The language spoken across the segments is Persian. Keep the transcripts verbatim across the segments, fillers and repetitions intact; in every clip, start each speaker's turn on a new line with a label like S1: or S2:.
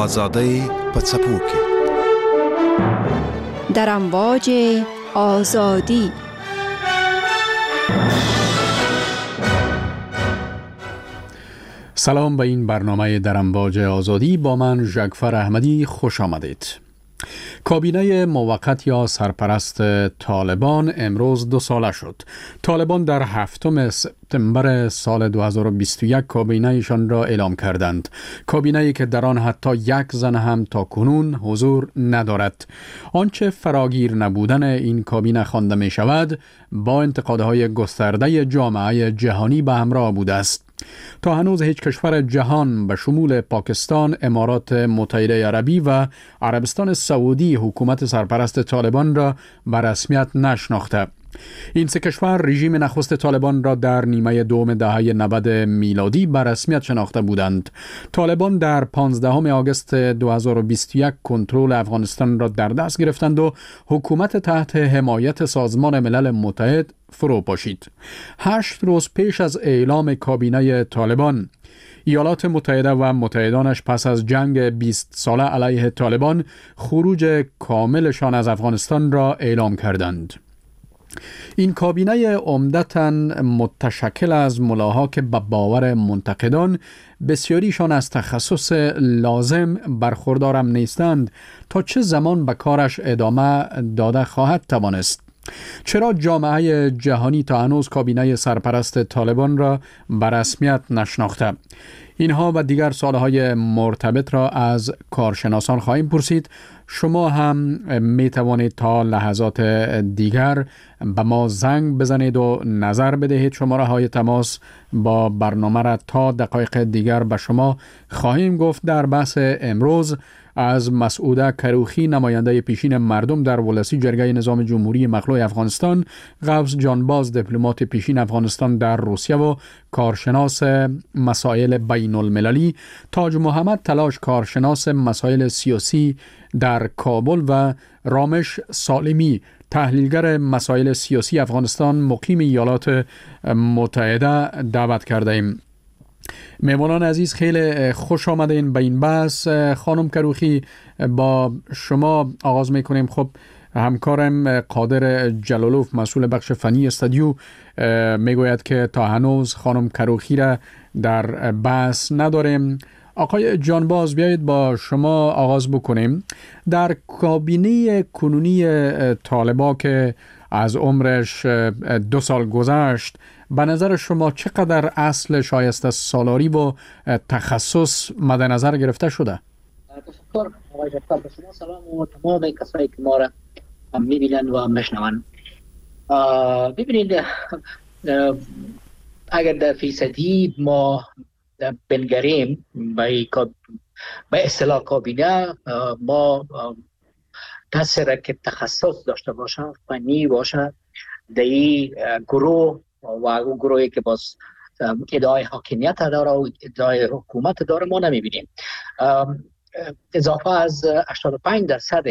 S1: آزادی پڅپوکي
S2: در امواج آزادی.
S3: سلام به این برنامه در امواج آزادی، با من ژگفر احمدی خوش آمدید. کابینه موقت یا سرپرست طالبان امروز دو ساله شد. طالبان در هفتم سپتامبر سال دو هزار و بیست و یک کابینه ایشان را اعلام کردند. کابینه‌ای که در آن حتی یک زن هم تا کنون حضور ندارد. آنچه فراگیر نبودن این کابینه خوانده می شود با انتقادهای گسترده جامعه جهانی به همراه بوده است. تا هنوز هیچ کشور جهان به شمول پاکستان، امارات متحده عربی و عربستان سعودی حکومت سرپرست طالبان را به رسمیت نشناخته. این سه کشور رژیم نخست طالبان را در نیمه دوم دهه نود میلادی به رسمیت شناخته بودند. طالبان در پانزدهم آگوست دو هزار و بیست و یک کنترل افغانستان را در دست گرفتند و حکومت تحت حمایت سازمان ملل متحد فرو پاشید. هشت روز پیش از اعلام کابینه طالبان، ایالات متحده و متحدانش پس از جنگ بیست ساله علیه طالبان خروج کاملشان از افغانستان را اعلام کردند. این کابینه عمدتاً متشکل از ملاها که به باور منتقدان بسیاریشان از تخصص لازم برخوردارم نیستند تا چه زمان به کارش ادامه داده خواهد توانست. چرا جامعه جهانی تا هنوز کابینه سرپرست طالبان را به رسمیت نشناخته؟ اینها و دیگر سوالهای مرتبط را از کارشناسان خواهیم پرسید. شما هم می توانید تا لحظات دیگر به ما زنگ بزنید و نظر بدهید. شماره های تماس با برنامه را تا دقایق دیگر به شما خواهیم گفت. در بحث امروز از مسعوده کروخی، نماینده پیشین مردم در ولسی جرگه نظام جمهوری مخلوع افغانستان، قوس جانباز، دیپلمات پیشین افغانستان در روسیه و کارشناس مسائل بین المللی، تاج محمد تلاش، کارشناس مسائل سیاسی در کابل و رامش سالمی، تحلیلگر مسائل سیاسی افغانستان، مقیم ایالات متحده دعوت کرده ایم. میمونان عزیز، خیلی خوش آمدین به این بحث. خانم کروخی، با شما آغاز میکنیم. خب همکارم قادر جلالوف، مسئول بخش فنی استودیو، میگوید که تا هنوز خانم کروخی را در بحث نداریم. آقای جانباز، بیایید با شما آغاز بکنیم. در کابینه کنونی طالبان که از عمرش دو سال گذشت، به نظر شما چقدر اصل شایسته سالاری و تخصص مد نظر گرفته شده؟
S4: تشکر آقای جعفر. به شما سلام و تمام کسایی که ما را میبینند و میشنوند. ببینید، اگر در فیصدی ما بنگریم به اصطلاح کابینه، ما کسی را که تخصص داشته باشه، فنی باشه، در این گروه و اون گروهی که باز ادعای حاکمیت داره و ادعای حکومت داره ما نمیبینیم. اضافه از هشتاد و پنج درصد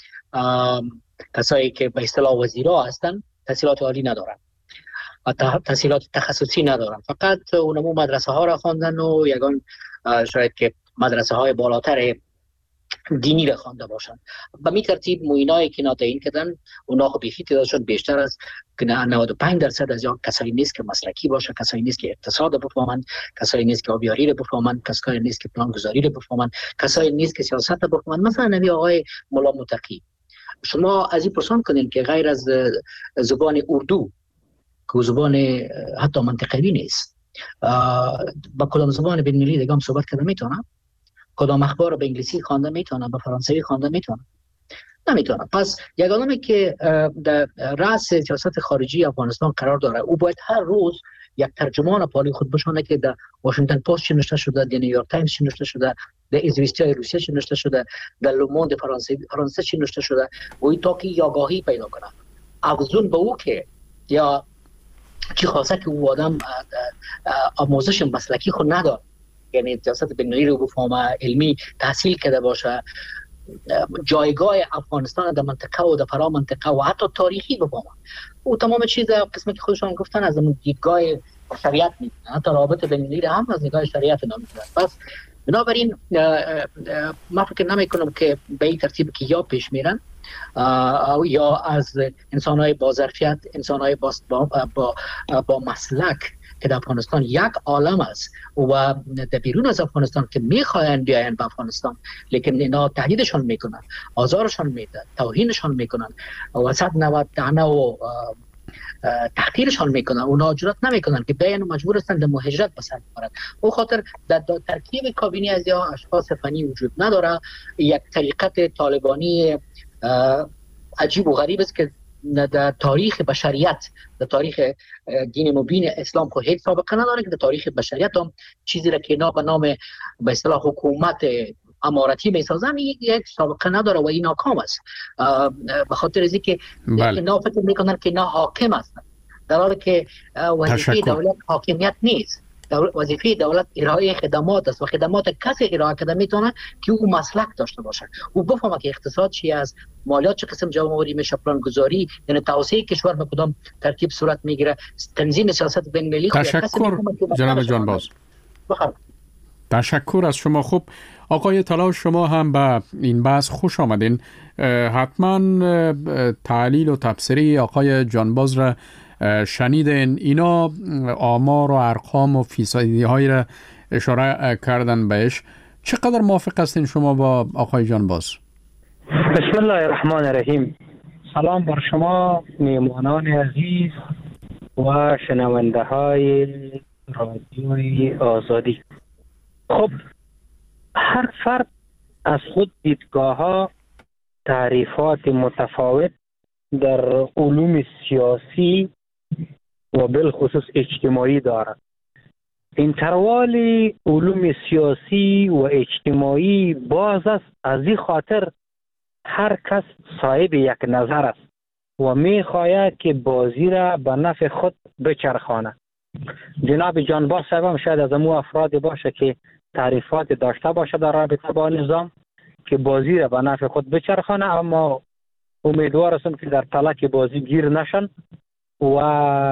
S4: کسایی که به اصطلاح وزیرا هستن تحصیلات عالی ندارن و تحصیلات تخصصی ندارن، فقط اونمو مدرسه ها را خواندن و یگان شاید که مدرسه های بالاتر دینی را خوانده باشند. به می ترتیب موینایی که ناتعیین کردن اونا خب بیخی تعدادشون بیشتر از نود و پنج درصد از یا کسایی نیست که مسلکی باشه، کسایی نیست که اقتصاد بفهمن، کسایی نیست که آبیاری رو بفهمن، کسایی نیست که پلان گذاری رو بفهمن، کسایی نیست که سیاست رو بفهمن. مثلا نبی آقای مولا متقی، شما از این پرسان کنین که غیر از زبان اردو که زبان حتی منطقوی نیست، با کدام زبان بین المللی دیگه هم صحبت کرده میتونم؟ کدام اخبار رو به انگلیسی خوانده میتونم، به فرانسوی خوانده میتونم؟ نمیتونم. پس یک آدمی که در رأس سیاست خارجی افغانستان قرار داره، او باید هر روز یک ترجمان پالی خود بشونه که در واشنگتن پست چی نوشته شده، در نیویورک تایمز چی نوشته شده، در ایزویستیای روسیه چی نوشته شده، در لوموند فرانسه فرانسه چی نوشته شده، و این تا که آگاهی پیدا کنه. افزون به او که یا چی خواسته که او آدم آموزش مسلکی خود نداره، یعنی سیاست بین‌المللی رو بفهمه، علمی تحصیل کرده باشه، جایگاه افغانستان در منطقه و در فرا منطقه و حتی تاریخی بفهمه. او تمام چیز قسمی که خودشان گفتن از دیدگاه شریعت می‌بینن، حتی رابطه بین‌المللی هم از دیدگاه شریعت نمی‌بینن. پس بنابراین ما فکر نمی کنم که به این ترتیب که یا پیش میرن یا از انسان‌های با ظرفیت، انسان‌های با, با, با, با مسلک که در افغانستان یک عالم است و در بیرون از افغانستان که میخواین بیاین به افغانستان، لیکن اینا تهدیدشان میکنن، آزارشان میدن، توهینشان میکنن و صد و نود دانه و تحقیرشان میکنن. اونا جرات نمیکنن که بیان و مجبور هستند به مهاجرت به سر ببرند. او خاطر در ترکیب کابینه از یا اشخاص فنی وجود نداره. یک طریقت طالبانی عجیب و غریب است که در تاریخ بشریت، در تاریخ دین مبین اسلام خود هیچ سابقه نداره که در تاریخ بشریت هم چیزی را که اینا به نام به اصطلاح حکومت امارتی میسازن یک سابقه نداره و این ناکام است. به خاطر از اینکه اینا فکر میکنن که اینا حاکم هستند، در حالی که وظیفه دولت حاکمیت نیست. وظیفه دولت ارائه خدمات است و خدمات کسی ارائه کرده میتونه که او مسلک داشته باشه، او بفهمه که اقتصاد چی است، مالیات چه قسم جمع آوری میشه، پلان گذاری، یعنی توسعه کشور به کدام ترتیب صورت میگیره، تنظیم سیاست بین المللی.
S3: تشکر جناب جانباز.
S4: بخیر.
S3: تشکر از شما. خوب آقای طلا، شما هم به این بحث خوش آمدین. حتما تعلیل و تبصره آقای جانباز را شنیدین. اینا آمار و ارقام و فیصدی های را اشاره کردن بهش. چقدر موافق هستین شما با آقای جانباز؟
S5: بسم الله الرحمن الرحیم. سلام بر شما میهمانان عزیز و شنونده های رادیوی آزادی. خب هر فرد از خود دیدگاه ها تعریفات متفاوت در علوم سیاسی و بالخصوص اجتماعی دارد. انتروال علوم سیاسی و اجتماعی باز است، از این خاطر هر کس صاحب یک نظر است و می خواهد که بازی را به نفع خود بچرخانه. جناب جانباز صاحب هم شاید از امو افراد باشه که تعریفات داشته باشه در رابطه با نظام که بازی را به نفع خود بچرخانه، اما امیدوار هستم که در تلک بازی گیر نشن و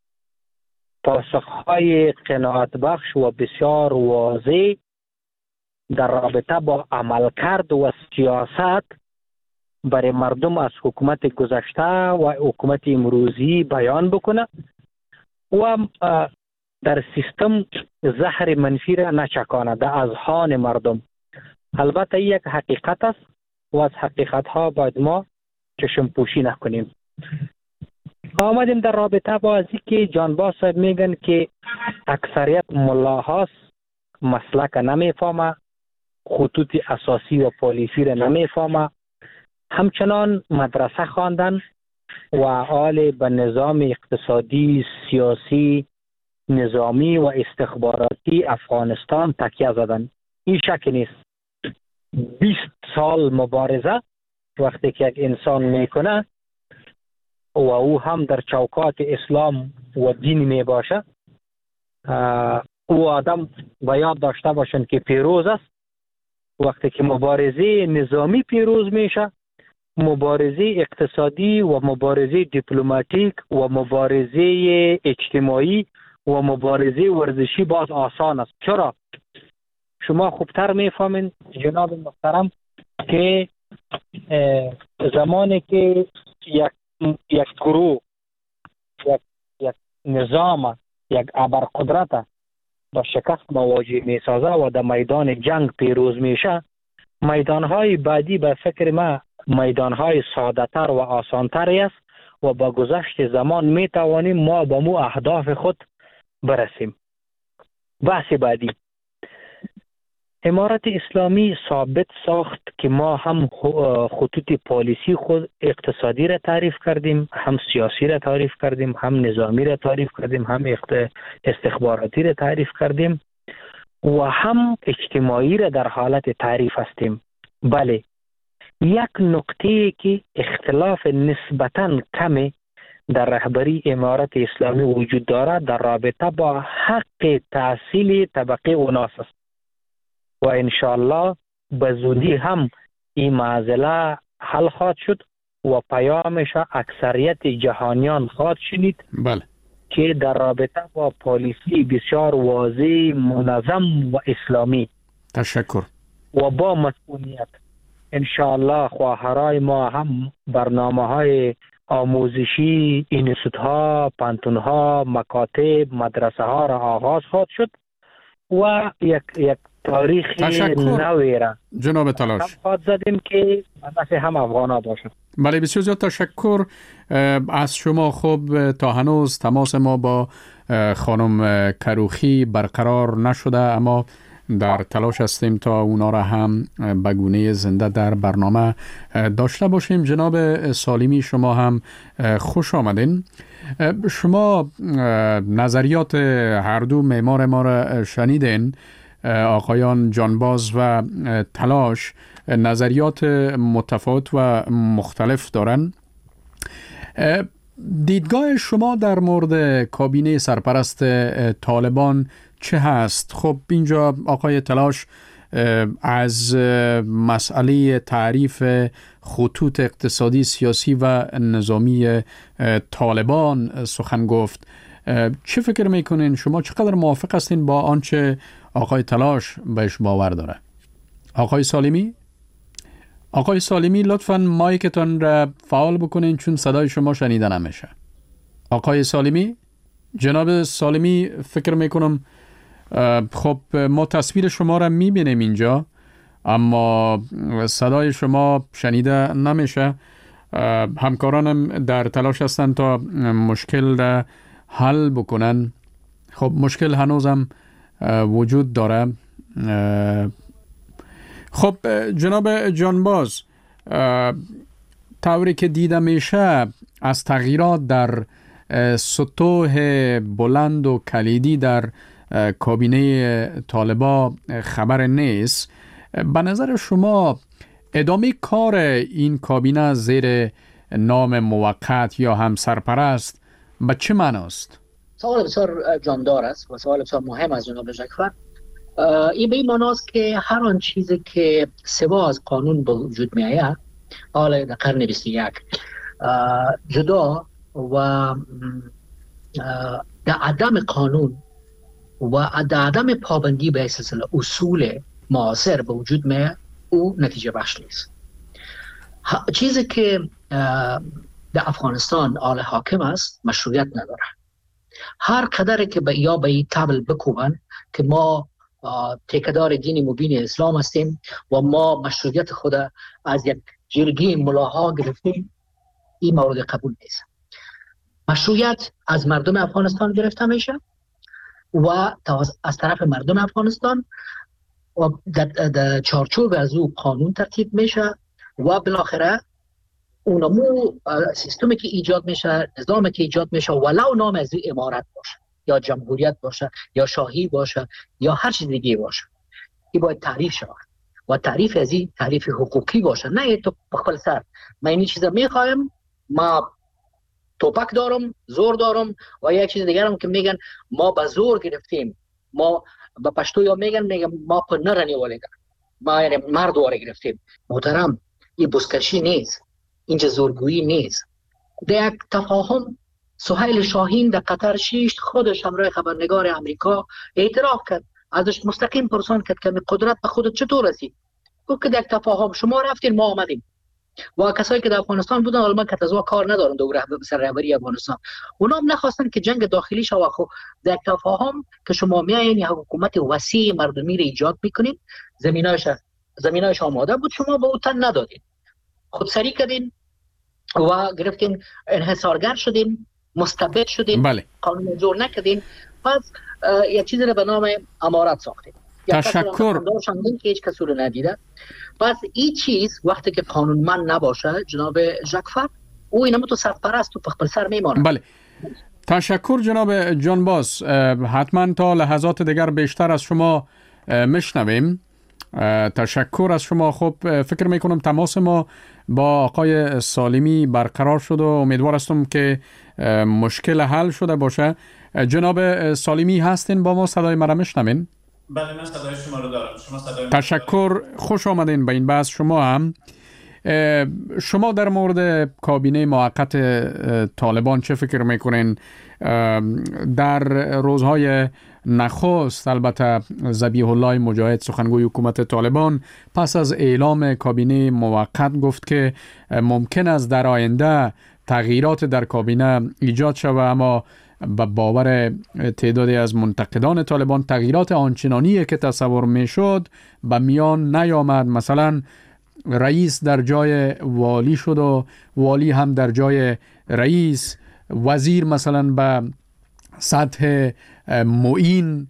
S5: پاسخهای قناعت بخش و بسیار واضح در رابطه با عملکرد و سیاست برای مردم از حکومت گذشته و حکومت امروزی بیان بکنه و در سیستم زهر منفی را نچکانه در اذهان مردم. البته یک حقیقت است و از حقیقت ها باید ما چشم پوشی نکنیم. آمدیم در رابطه با ازی که جانباز صاحب میگن که اکثریت ملاهاست مسلک نمیفهمه، خطوط اساسی و پالیسی را نمیفهمه، همچنان مدرسه خواندن و حال به نظام اقتصادی، سیاسی، نظامی و استخباراتی افغانستان تکیه زدن. این شک نیست. بیست سال مبارزه وقتی که یک انسان میکنه و او هم در چوکات اسلام و دین می باشه، او آدم باید داشته باشند که پیروز است. وقتی که مبارزه نظامی پیروز میشه، مبارزه اقتصادی و مبارزه دیپلماتیک و مبارزه اجتماعی و مبارزه ورزشی باز آسان است. چرا؟ شما خوبتر میفهمین جناب محترم که زمانی که یک یک گروه، یک یک نظام، یک ابرقدرت با شکست مواجه میسازه و در میدان جنگ پیروز میشه، میدانهای بعدی به فکر ما میدانهای ساده‌تر و آسانتری است و با گذشت زمان میتوانیم ما به مو اهداف خود برسیم. بحث بعدی، امارت اسلامی ثابت ساخت که ما هم خطوط پالیسی خود اقتصادی را تعریف کردیم، هم سیاسی را تعریف کردیم، هم نظامی را تعریف کردیم، هم استخباراتی را تعریف کردیم و هم اجتماعی را در حالت تعریف هستیم. بله، یک نقطه که اختلاف نسبتاً کمی در رهبری امارت اسلامی وجود دارد در رابطه با حق تحصیل طبقه اوناس است و انشاءالله به زودی هم این معضله حل خواهد شد و پیامش اکثریت جهانیان خواهد شنید.
S3: بله.
S5: که در رابطه با پالیسی بسیار واضح، منظم و اسلامی.
S3: تشکر.
S5: و با مسئولیت انشاءالله خواهرای ما هم برنامه های آموزشی، اینستیتوت ها، پانتون ها، مکاتب، مدرسه ها را آغاز خواهد شد و یک یک تاریخ نوی را
S3: جناب تلاش
S5: خواهد زدیم که نفع هم افغان ها باشد.
S3: بله، بسیار زیاد تشکر از شما. خوب تا هنوز تماس ما با خانم کروخی برقرار نشده، اما در تلاش هستیم تا اونا را هم به گونه زنده در برنامه داشته باشیم. جناب سالمی، شما هم خوش آمدین. شما نظریات هر دو معمار ما را شنیدین، آقایان جانباز و تلاش نظریات متفاوت و مختلف دارن. دیدگاه شما در مورد کابینه سرپرست طالبان چه هست؟ خب اینجا آقای تلاش از مسئله تعریف خطوط اقتصادی، سیاسی و نظامی طالبان سخن گفت. چه فکر میکنین شما؟ چقدر موافق هستین با آنچه آقای تلاش بهش باور داره؟ آقای سالمی؟ آقای سالمی لطفاً مایکتان را فعال بکنین چون صدای شما شنیده نمیشه. آقای سالمی؟ جناب سالمی، فکر میکنم خب ما تصویر شما را میبینیم اینجا اما صدای شما شنیده نمیشه. همکارانم در تلاش هستند تا مشکل را حل بکنن. خب مشکل هنوزم وجود داره. خب جناب جانباز، طوری که دیده میشه از تغییرات در سطوح بلند و کلیدی در کابینه طالبان خبر نیست. به نظر شما ادامه کار این کابینه زیر نام موقت یا هم سرپرست به چه معناست؟
S4: سوال بسیار جاندار است و سوال بسیار مهم از جناب ژاکفر. این به این معناست که هر آن چیزی که سوا از قانون به وجود می آید حالا در قرن بیست و یک جدا و در عدم قانون و در عدم پابندی به سلسله اصول معاصر به وجود می او نتیجه بخش نیست. چیزی که در افغانستان آل حاکم است مشروعیت نداره. هر قدر که به یا به این تبل بکوبن که ما تکدار دین مبین اسلام هستیم و ما مشروعیت خود از یک جرگه ملاها گرفتیم، این مورد قبول نیست. مشروعیت از مردم افغانستان گرفته میشه و از طرف مردم افغانستان و در چارچوب از او قانون ترتیب میشه و بالاخره اونمو سیستمی که ایجاد میشه، نظامی که ایجاد میشه، ولو نام از این امارت باشه یا جمهوریت باشه یا شاهی باشه یا هر چیز دیگه باشه، این باید تعریف شود و تعریف از این تعریف حقوقی باشه، نه تو بخبل سر من این چیزا میخوایم، ما توپک دارم، زور دارم و یک چیز دیگر هم که میگن ما به زور گرفتیم، ما به پشتو یا میگن میگن ما پر نرنی ولیگن ما یعنی مرد واره گرفتیم. محترم، این بزکشی نیست، اینجا زورگویی نیست. در یک تفاهم سهیل شاهین در قطر شیشت خودش همراه خبرنگار امریکا اعتراف کرد، ازش مستقیم پرسان کرد که قدرت به خودت چطور رسید؟ گفت که در یک تفاهم شما رفتین ما آمدیم و کسایی که در افغانستان بودن علما که تزوا کار ندارن دو رهبر سر رهبری افغانستان، اونا هم نخواستن که جنگ داخلی شود. خب در تفاهم که شما میایین یک حکومت وسیع مردمی رو ایجاد میکنین، زمینایش زمینایش آماده بود، شما به او تن ندادین، خودسری کردین و گرفتین، انحصارگر شدین، مستبد شدین.
S3: بله.
S4: قانون جور نکردین، پس یک چیزی رو به نام امارت ساختین.
S3: تشکر.
S4: که هیچ کسی رو ندیده. پس این چیز وقتی که قانونمند نباشه جناب ژاکفر، او اینم تو سرپرست و پخپل سر میمانه.
S3: بله. تشکر جناب جانباز. حتما تا لحظات دیگر بیشتر از شما میشنویم. تشکر از شما. خب فکر میکنم تماس ما با آقای سالمی برقرار شد و امیدوار هستم که مشکل حل شده باشه. جناب سالمی هستین با ما؟ صدای مرا میشنوین؟
S6: بله، من صدای شما رو دارم. شما صدای
S3: تشکر. خوش آمدین به این بحث. شما هم شما در مورد کابینه موقت طالبان چه فکر میکنین؟ در روزهای نخست البته ذبیح الله مجاهد سخنگوی حکومت طالبان پس از اعلام کابینه موقت گفت که ممکن است در آینده تغییرات در کابینه ایجاد شود، اما به باور تعدادی از منتقدان طالبان تغییرات آنچنانی که تصور میشد به میان نیامد. مثلا رئیس در جای والی شد و والی هم در جای رئیس، وزیر مثلا به سطح معین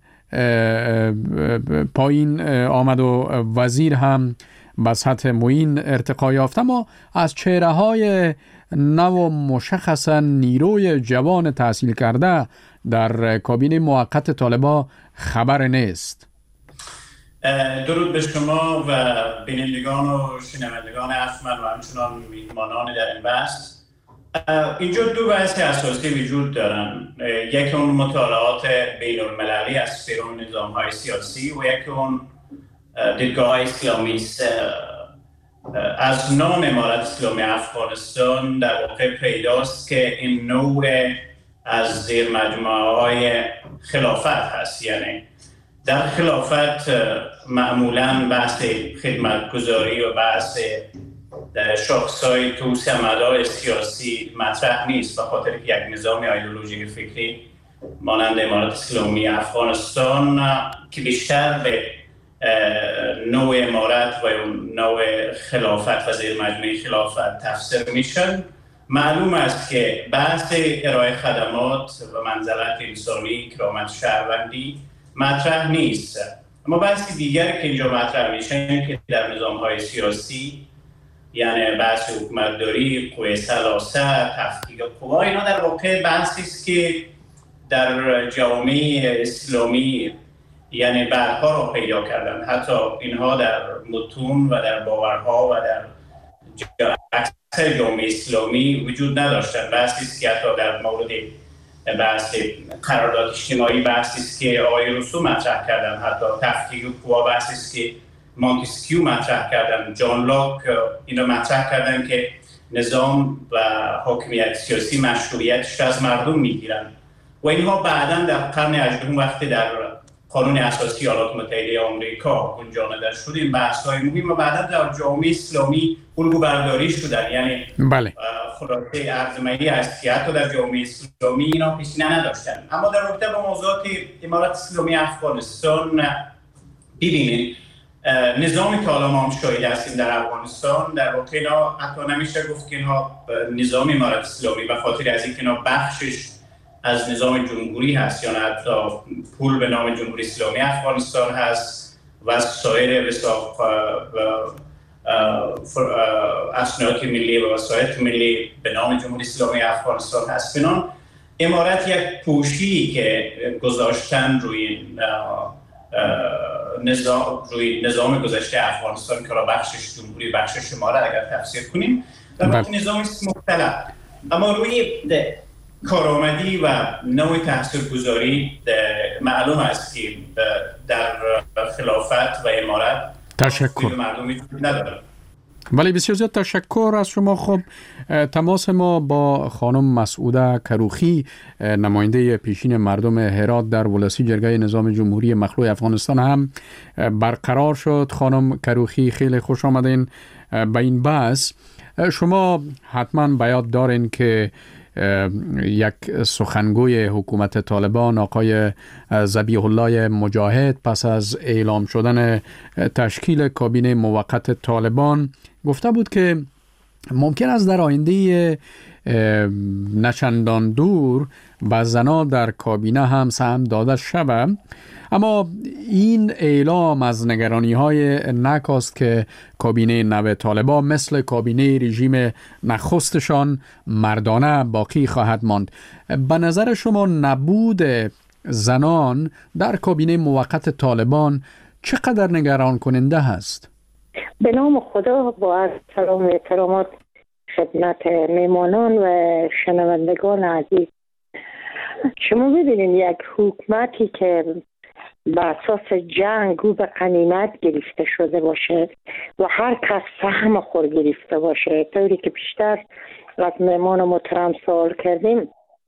S3: پایین آمد و وزیر هم به سطح معین ارتقا یافت، اما از چهره های نو مشخصا نیروی جوان تحصیل کرده در کابینه موقت طالبان خبر نیست.
S6: درود به شما و بینندگان و شنوندگان افمن و همچنان میهمانان در این بحث. اینجا دو بحث اساسی وجود دارن، یکی اون مطالعات بین المللی از پیرو نظام‌های سیاسی و یکی اون دیدگاه اسلامی است. از نام امارت اسلامی افغانستان در واقع پیداست که این نوع از زیر مجموعه های خلافت هست. یعنی در خلافت معمولاً بحث خدمتگزاری و بحث شاخصهای توسعه مدار سیاسی مطرح نیست، به خاطر که یک نظام ایدئولوژیک فکری مانند امارت اسلامی افغانستان که بیشتر به نوع امارت و نوع خلافت و زیر مجموعه خلافت تفسیر میشن، معلوم است که بحث ارائه خدمات و منزلت انسانی، کرامت شهروندی مطرح نیست. اما بحث دیگر که اینجا مطرح میشن که در نظام‌های سیاسی، یعنی بحث حکومتداری، قوه ثلاثه، تفکیک قوا، اینا در واقع بحثی است که در جامعه اسلامی یعنی بعدها را پیدا کردن. حتی اینها در متون و در باورها و در اکثر جامعه اسلامی وجود نداشتن. بحثی است که حتی در مورد بحث قرارداد اجتماعی بحثی است که آقای روسو مطرح کردن، حتی تفکیک قوا بحثی است که مونتسکیو مطرح کردن، جان لاک اینو مطرح کردن که نظام و حاکمیت سیاسی مشروعیتش از مردم میگیرن و اینها بعداً در قرن هجدهم وقتی در قانون اساسی ایالات متحده آمریکا گنجانده شد، این بحث‌های مهم و بعداً در جامعه اسلامی الگو برداری شدن. یعنی
S3: بله.
S6: خلاصه ارزمایی هست که حتی در جامعه اسلامی اینا پیشینه نداشتن. اما در رابطه با موضوعات امارت اسلامی افغانستان ببینید، نظامی که حالا ما هم شاهد هستیم در افغانستان، در واقع اینا حتی نمیشه گفت که اینا نظام امارت اسلامی به خاطر از اینکه اینا بخشش از نظام جمهوری هست یا نه حتی پول به نام جمهوری اسلامی افغانستان هست و سایر وساق اسناد ملی و وسایط ملی به نام جمهوری اسلامی افغانستان هست. بنان امارت یک پوشی که گذاشتن روی نظام روی نظام گذشته افغانستان که را بخشش جمهوری بخشش امارت اگر تفسیر کنیم در واقع نظامی مختلف، اما روی کارآمدی و نوع تاثیرگذاری معلوم است که در خلافت و امارت
S3: تشکر
S6: مردمی نداره.
S3: ولی بسیار زیاد تشکر از شما. خب تماس ما با خانم مسعوده کروخی، نماینده پیشین مردم هرات در ولسی جرگه نظام جمهوری مخلوع افغانستان هم برقرار شد. خانم کروخی خیلی خوش آمدین به این بحث. شما حتما به یاد دارین که یک سخنگوی حکومت طالبان آقای ذبیح الله مجاهد پس از اعلام شدن تشکیل کابینه موقت طالبان گفته بود که ممکن است در آینده نچندان دور به زنان در کابینه هم سهم داده شود. اما این اعلام از نگرانی های نکاست که کابینه نو طالبان مثل کابینه رژیم نخستشان مردانه باقی خواهد ماند. به نظر شما نبود زنان در کابینه موقت طالبان چقدر نگران کننده هست؟
S7: به نام خدا با سلام و احترامات خدمت میمانان و شنوندگان عزیز، شما ببینید یک حکومتی که به اساس جنگ و به غنیمت گرفته شده باشه و هر کس سهم خور گرفته باشه، طوری که بیشتر از میمان محترم سوال کردیم،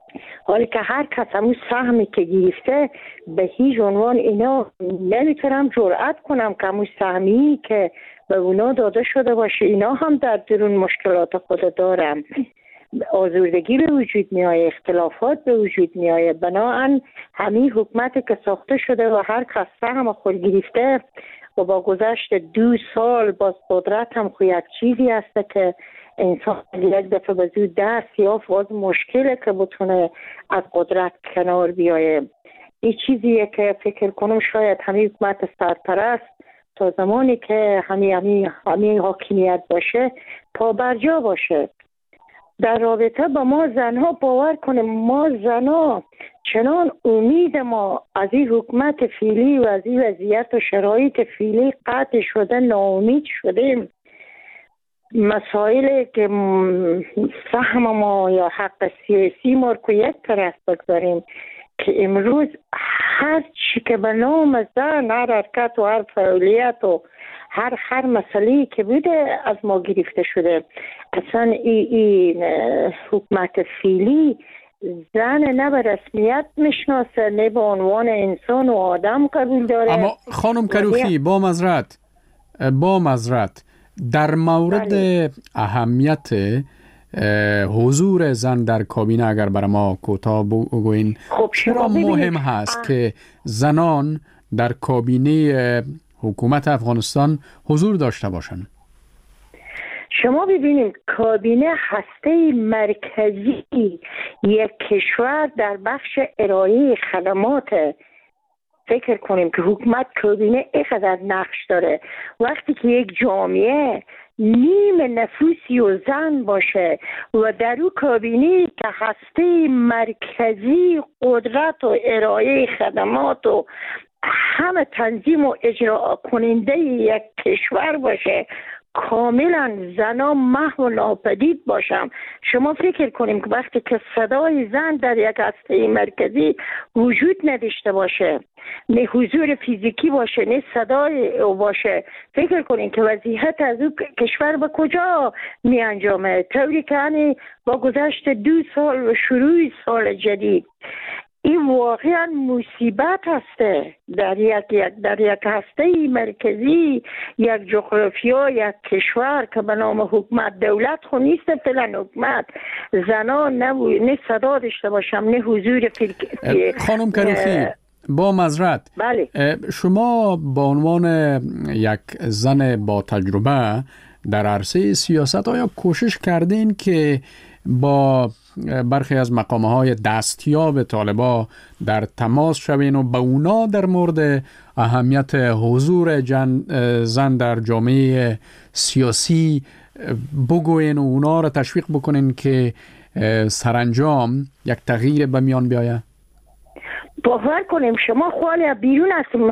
S7: حالی که هر کس همون سهمی که گرفته به هیچ عنوان اینا نمیتونم جرأت کنم که همون سهمی که به اونا داده شده باشه اینا هم در درون مشکلات خود دارم. آزردگی به وجود میآید، اختلافات به وجود میآید. بنابراین همین حکومتی که ساخته شده و هر کس سهم خود گرفته و با گذشت دو سال باز قدرت هم خو یک چیزی هست که انسان یک دفعه به زود دست یافت و مشکله که بتونه از قدرت کنار بیایه. این چیزیه که فکر کنم شاید همین حکومت سرپرست تا زمانی که همین همین همین حاکمیت باشه پابرجا باشه. در رابطه با ما زنها باور کنیم ما زنها چنان امید ما از این حکومت فعلی و از این وضعیت و شرایط فعلی قطع شده، ناامید شدیم. مسائلی که سهم ما یا حق سیاسی ما رو یک طرف بگذاریم که امروز هر چی که به نام زن، هر حرکت و هر فعالیت و هر هر مسئله که بوده از ما گرفته شده. اصلا این ای حکومت فعلی زن نه به رسمیت میشناسه، نه به عنوان انسان و آدم قبول داره.
S3: اما خانم کروخی با معذرت با معذرت در مورد بله. اهمیت حضور زن در کابینه اگر برای ما کوتاه بگوین
S7: خب
S3: چرا مهم هست اه. که زنان در کابینه حکومت افغانستان حضور داشته باشند؟
S7: شما ببینید کابینه هسته مرکزی یک کشور در بخش ارائه خدمات. فکر کنیم که حکومت کابینه اینقدر نقش داره. وقتی که یک جامعه نیم نفوسی و زن باشه و در او کابینه که هسته مرکزی قدرت و ارائه خدمات و همه تنظیم و اجرا کننده یک کشور باشه، کاملا زنا محو و ناپدید باشم. شما فکر کنیم که وقتی که صدای زن در یک هسته مرکزی وجود نداشته باشه، نه حضور فیزیکی باشه نه صدای او باشه، فکر کنیم که وضعیت از او کشور به کجا می انجامه؟ طوری که یعنی با گذشت دو سال و شروع سال جدید این واقعا مصیبت هسته در یک در یک هسته مرکزی، یک جغرافیا، یک کشور که به نام حکومت، دولت خو نیست فعلا حکومت، زنان نه نه صدا داشته باشم نه حضور فیزیکی.
S3: خانم کروخی با معذرت
S7: بله.
S3: شما با عنوان یک زن با تجربه در عرصه سیاست آیا کوشش کردین که با برخی از مقام‌های دستیاب طالبا در تماس شوین و به اونا در مورد اهمیت حضور جن زن در جامعه سیاسی بگوین و اونا را تشویق بکنین که سرانجام یک تغییر به میان بیاید؟
S7: باور کنیم شما خواهی بیرون هستم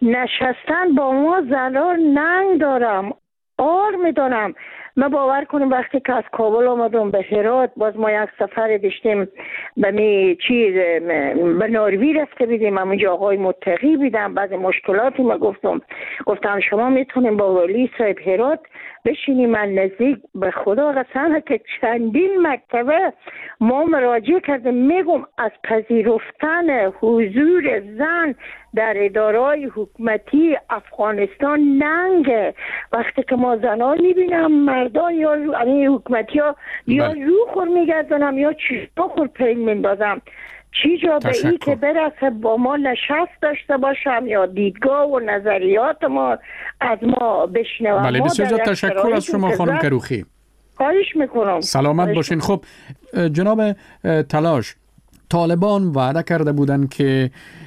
S7: نشستن با ما زنان ننگ دارم، آر میدانم. ما باور کنیم وقتی که از کابل آمدم به هرات، باز ما یک سفر داشتیم به می چیز به ناروی رفته بیدیم، همونجا آقای متقی بیدم، بعضی مشکلاتی ما گفتم گفتم شما میتونیم با ولی صاحب هرات بشینیم. من نزدیک به خدا قسم که چندین مکتبه ما مراجعه کردیم، میگم از پذیرفتن حضور زن در ادارای حکومتی افغانستان ننگه. وقتی که ما زنان میبینم مردان یا حکومتی ها یا رو خور میگردنم یا چی خور پین میندازم، چی جا به این که برسه با ما نشست داشته باشم یا دیدگاه و نظریات ما از ما بشنوم.
S3: بله بسیار تشکر از شما خانم کروخی.
S7: خواهش میکنم.
S3: سلامت باشین. خب جناب تلاش، طالبان وعده کرده بودن که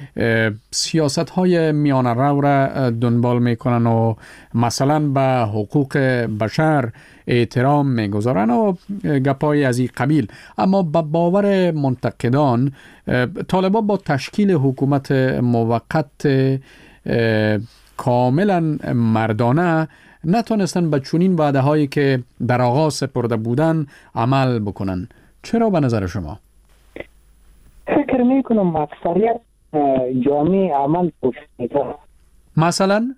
S3: سیاست های میانه رو را دنبال میکنن و مثلا به حقوق بشر احترام میگذارن و گپای از این قبیل، اما با باور منتقدان طالبان با تشکیل حکومت موقت کاملا مردانه نتونستن به چنین وعده هایی که در آغاز سپرده بودن عمل بکنن. چرا به نظر شما؟
S5: فکر میکنم اکثریت جامعه عمل پشت
S3: مثلا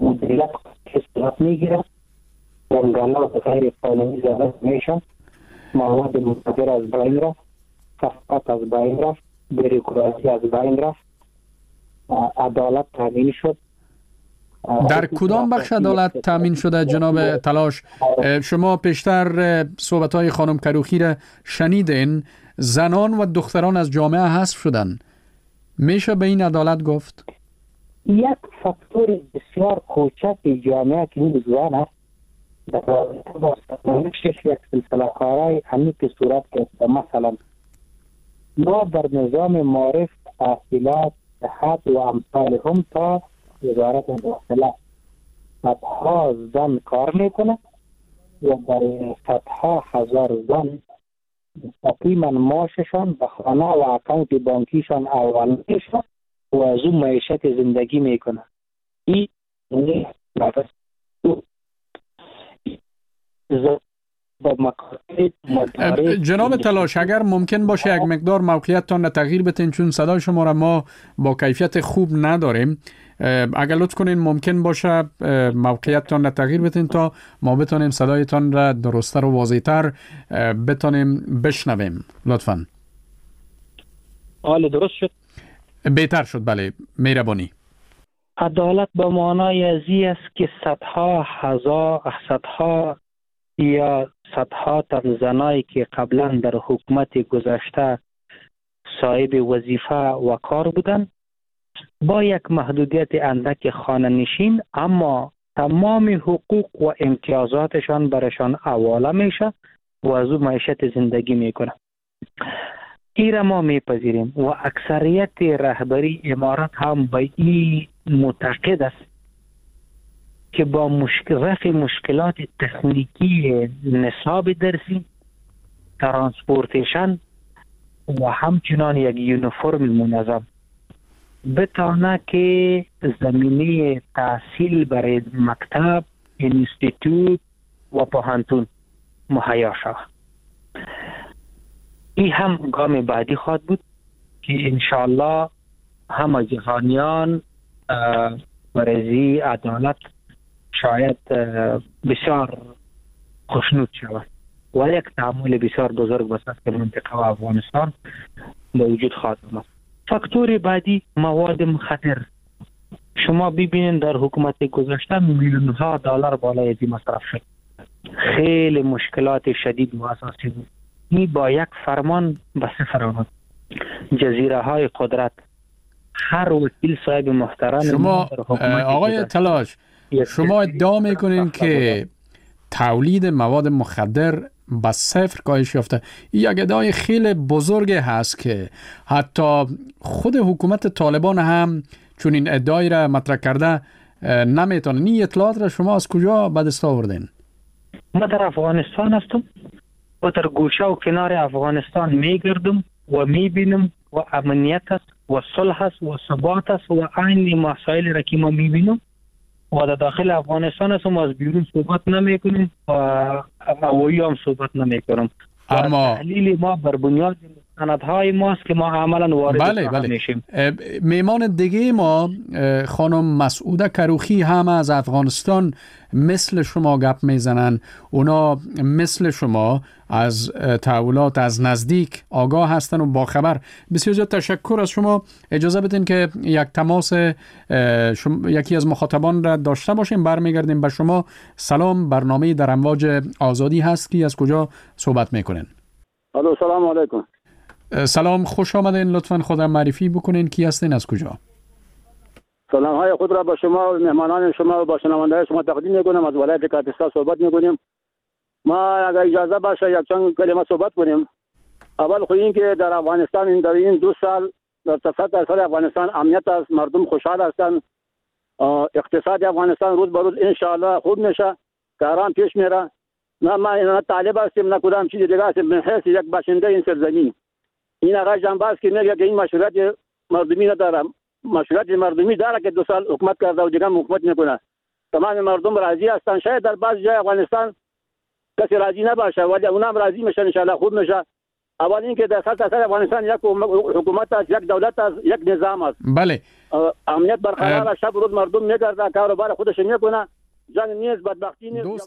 S5: مدیریت اصلاحات میگیره، بنگانات غیر قانونی زیادت میشن، مواد مخدر از بین رفت، فساد از بین رفت، بروکراسی از بین رفت، عدالت تامین شد.
S3: در کدام بخش عدالت تامین شده جناب تلاش؟ شما پیشتر صحبت‌های خانم کروخی را شنیدین، زنان و دختران از جامعه حذف شدن، میشه به این عدالت گفت؟
S5: یک فاکتور بسیار کوچک جامعه که این زن است در رابطه با سرنوشتش یک سلسله کارهای همین که صورت گرفته. مثلا ما در نظام معارف، تحصیلات، صحت و امثال هم تا وزارت داخله صدها زن کار میکنه و در صدها هزار زن مستقیما معاششان به خانه و اکانت بانکیشان اول میشه و از اون معیشت زندگی میکنه. این
S3: جناب تلاش، اگر ممکن باشه یک مقدار موقعیتتان را تغییر بدین، چون صدای شما را ما با کیفیت خوب نداریم. اگر لطف کنین ممکن باشه موقعیتتان را تغییر بدین تا ما بتونیم صدایتان را درست‌تر و واضح‌تر بتونیم بشنویم. لطفاً.
S5: حال درست شد؟
S3: بهتر شد، بله، مهربانی.
S5: عدالت به معنای ازی است که صدها هزار صدها یا صدها تن زنایی که قبلا در حکومت گذشته صاحب وظیفه و کار بودند با یک محدودیت اندک خانه نشین، اما تمام حقوق و امتیازاتشان برشان حواله میشه و از او معیشت زندگی میکنه. این را ما میپذیریم و اکثریت رهبری امارات هم به این معتقد است که با مشکل رفع مشکلات تکنیکی نصاب درسی، ترانسپورتیشن و همچنان یک یونیفرم منظم بتانه که زمینه تحصیل برای مکتب، انستیتوت و پوهنتون مهیا شود. این هم گام بعدی خواهد بود که انشاءالله همه جهانیان برای عدالت شاید بسیار خوشنود شود و یک تعامل بسیار بزرگ بسیار که منطقه و افغانستان به وجود خواهد آمد. فاکتور بعدی مواد مخدر. شما ببینید در حکومت گذشته میلیون ها دلار بالای ازی مصرف شد. خیلی مشکلات شدید و اساسی بود. این با یک فرمان به صفر آمد. جزیره های قدرت، هر وکیل صاحب محترم
S3: شما آقای تلاش، شما ادعا میکنین که تولید مواد مخدر به صفر کاهش یافته. یک ادعای خیلی بزرگ هست که حتی خود حکومت طالبان هم چون این ادعای را مطرح کرده نمیتونه. این اطلاعات را شما از کجا به دست آوردین؟
S5: ما در افغانستان هستم و در گوشه و کنار افغانستان میگردم و میبینم و امنیت است و صلح است و ثبات است و این مسائل را که ما میبینم و در داخل افغانستان هستم و از بیرون صحبت نمی کنیم و هوایی هم صحبت نمی کنم.
S3: اما
S5: تحلیل ما بر بنیاد سندهای ماست که ما عملا وارد
S3: بله بله.
S5: میشیم.
S3: میمان دیگه ما خانم مسعوده کروخی هم از افغانستان مثل شما گپ میزنن. اونا مثل شما از تحولات از نزدیک آگاه هستن و باخبر. بسیار زیاد تشکر از شما. اجازه بدین که یک تماس شما، یکی از مخاطبان را داشته باشیم. برمیگردیم به شما. سلام، برنامه در امواج آزادی هست که از کجا صحبت میکنین؟
S8: الو، سلام علیکم.
S3: سلام، خوش آمدین. لطفاً خودم معرفی بکنین، کی هستین، از کجا؟
S8: سلام های خود را با شما و مهمانان شما و با شنوندگان شما تقدیم میکنم. از ولایت کاپیستا صحبت میکنیم. ما اگر اجازه باشه یک چند کلمه صحبت کنیم. اول خو این که در افغانستان این در این دو سال در صد درصد افغانستان امنیت است، مردم خوشحال هستند، اقتصاد افغانستان روز به روز ان شاء الله خوب میشه، کاران پیش میره. نه ما نه طالب هستیم نه کدام چیز دیگه هستیم، به حیث یک باشنده این سرزمین. این آقای جنباز که میگه که این مشروعیت مردمی نداره، مشروعیت مردمی داره که دو سال حکومت کرده و دیگه حکومت میکنه. تمام مردم راضی هستن. شاید در بعض جای افغانستان کسی راضی نباشه ولی اونم راضی میشن ان شاء الله خوب میشه. اول اینکه در صد درصد افغانستان یک حکومت است، یک دولت است، یک نظام است.
S3: بله.
S8: امنیت برقرار است، شب روز مردم میگرده، کاروبار خودش میکنه. جنگ نیست، بدبختی نیست.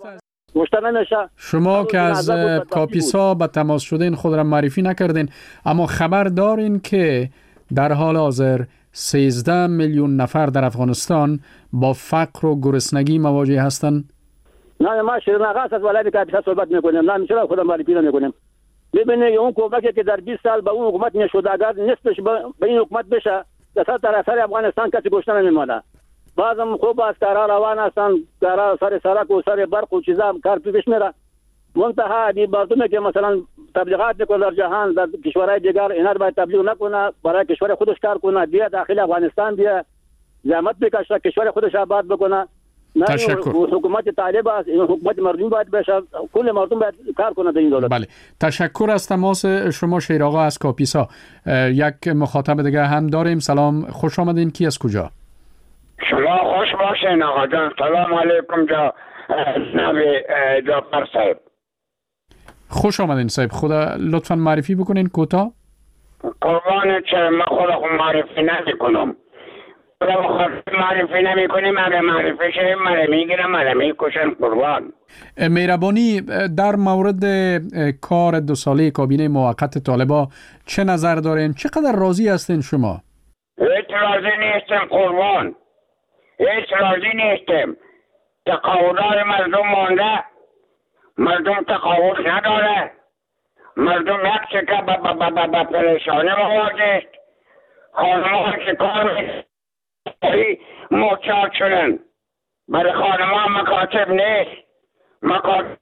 S8: گشته نمیشه.
S3: شما که از کاپیسا به تماس شدین خود را معرفی نکردین، اما خبر دارین که در حال حاضر سیزده میلیون نفر در افغانستان با فقر و گرسنگی مواجه هستند؟
S8: نه ما شیرین آقا از ولایت کاپیسا صحبت میکنیم، نه میشه خودم معرفی نمیکنیم. ببینید اون کمکی که در بیست سال به اون حکومت نشد، اگر نصفش به این حکومت بشه در سر سر افغانستان کسی گشته نمیمونه. بعضم خوب است کارا روان هستن، کارا سر سرک و سر برق و چیزا کار پیش میره. منتها دی مردمی که مثلا تبلیغات میکنه در جهان در کشورهای دیگر اینا باید تبلیغ نکنه، برای کشور خودش کار کنه، بیا داخل افغانستان بیا زحمت بکشه کشور خودش آباد بکنه.
S3: تشکر.
S8: حکومت طالب است، این حکومت مردم باید بشه، کل مردم باید کار کنه در این دولت.
S3: بله، تشکر از تماس شما شیر آقا از کاپیسا. یک مخاطب دیگه هم داریم. سلام، خوش آمدین. کی از کجا؟
S9: شما خوش باشین آقا جان. سلام علیکم جا نبی جعفر صاحب.
S3: خوش آمدین صاحب. خدا لطفا معرفی بکنین کوتاه.
S9: قربان چه من خدا خود معرفی نمی کنم، خدا خود معرفی نمی کنیم، اگه معرفی شدیم من میگیرم من میکشن. قربان
S3: مهربانی در مورد کار دو ساله کابینه موقت طالبا چه نظر دارین؟ چقدر راضی هستین شما؟
S9: هیچ راضی نیستم قربان، هیچ راضی نیستم. تقاعدهای مردم مانده، مردم تقاعد نداره، مردم یک چکه به پریشانی مواجه است. خانم‌ها که کار می‌کنن معتاد شدن، برای خانم‌ها مکاتب نیست، مکاتب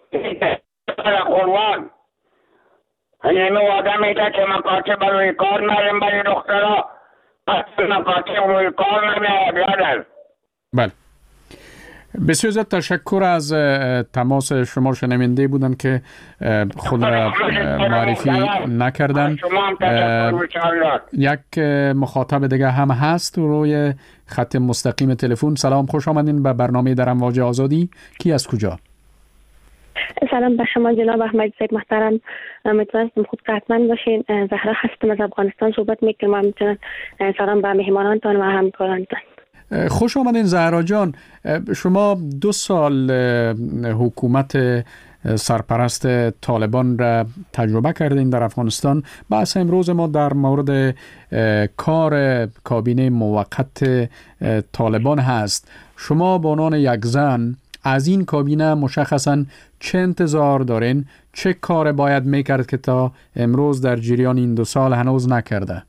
S9: قربان. همه آدم میده که مکاتب روی کار نریم برای دخترها، پس مکاتب روی کار نمیاد یادن.
S3: بله، بسیار زیاد تشکر از تماس شما. شنونده بودن که خود را معرفی نکردن. یک مخاطب دیگه هم هست روی خط مستقیم تلفن. سلام، خوش آمدین به برنامه در امواج آزادی. کی از کجا؟
S10: سلام به شما جناب احمدی صاحب محترم، امیدوارم خوب صحتمند باشین. زهرا هستم از افغانستان صحبت میکنم. همچنین سلام به مهمانانتان و همکارانتان.
S3: خوش آمدین زهرا جان. شما دو سال حکومت سرپرست طالبان را تجربه کردین در افغانستان. بحث امروز ما در مورد کار کابینه موقت طالبان هست. شما به عنوان یک زن از این کابینه مشخصاً چه انتظار دارین؟ چه کار باید میکرد که تا امروز در جریان این دو سال هنوز نکرده؟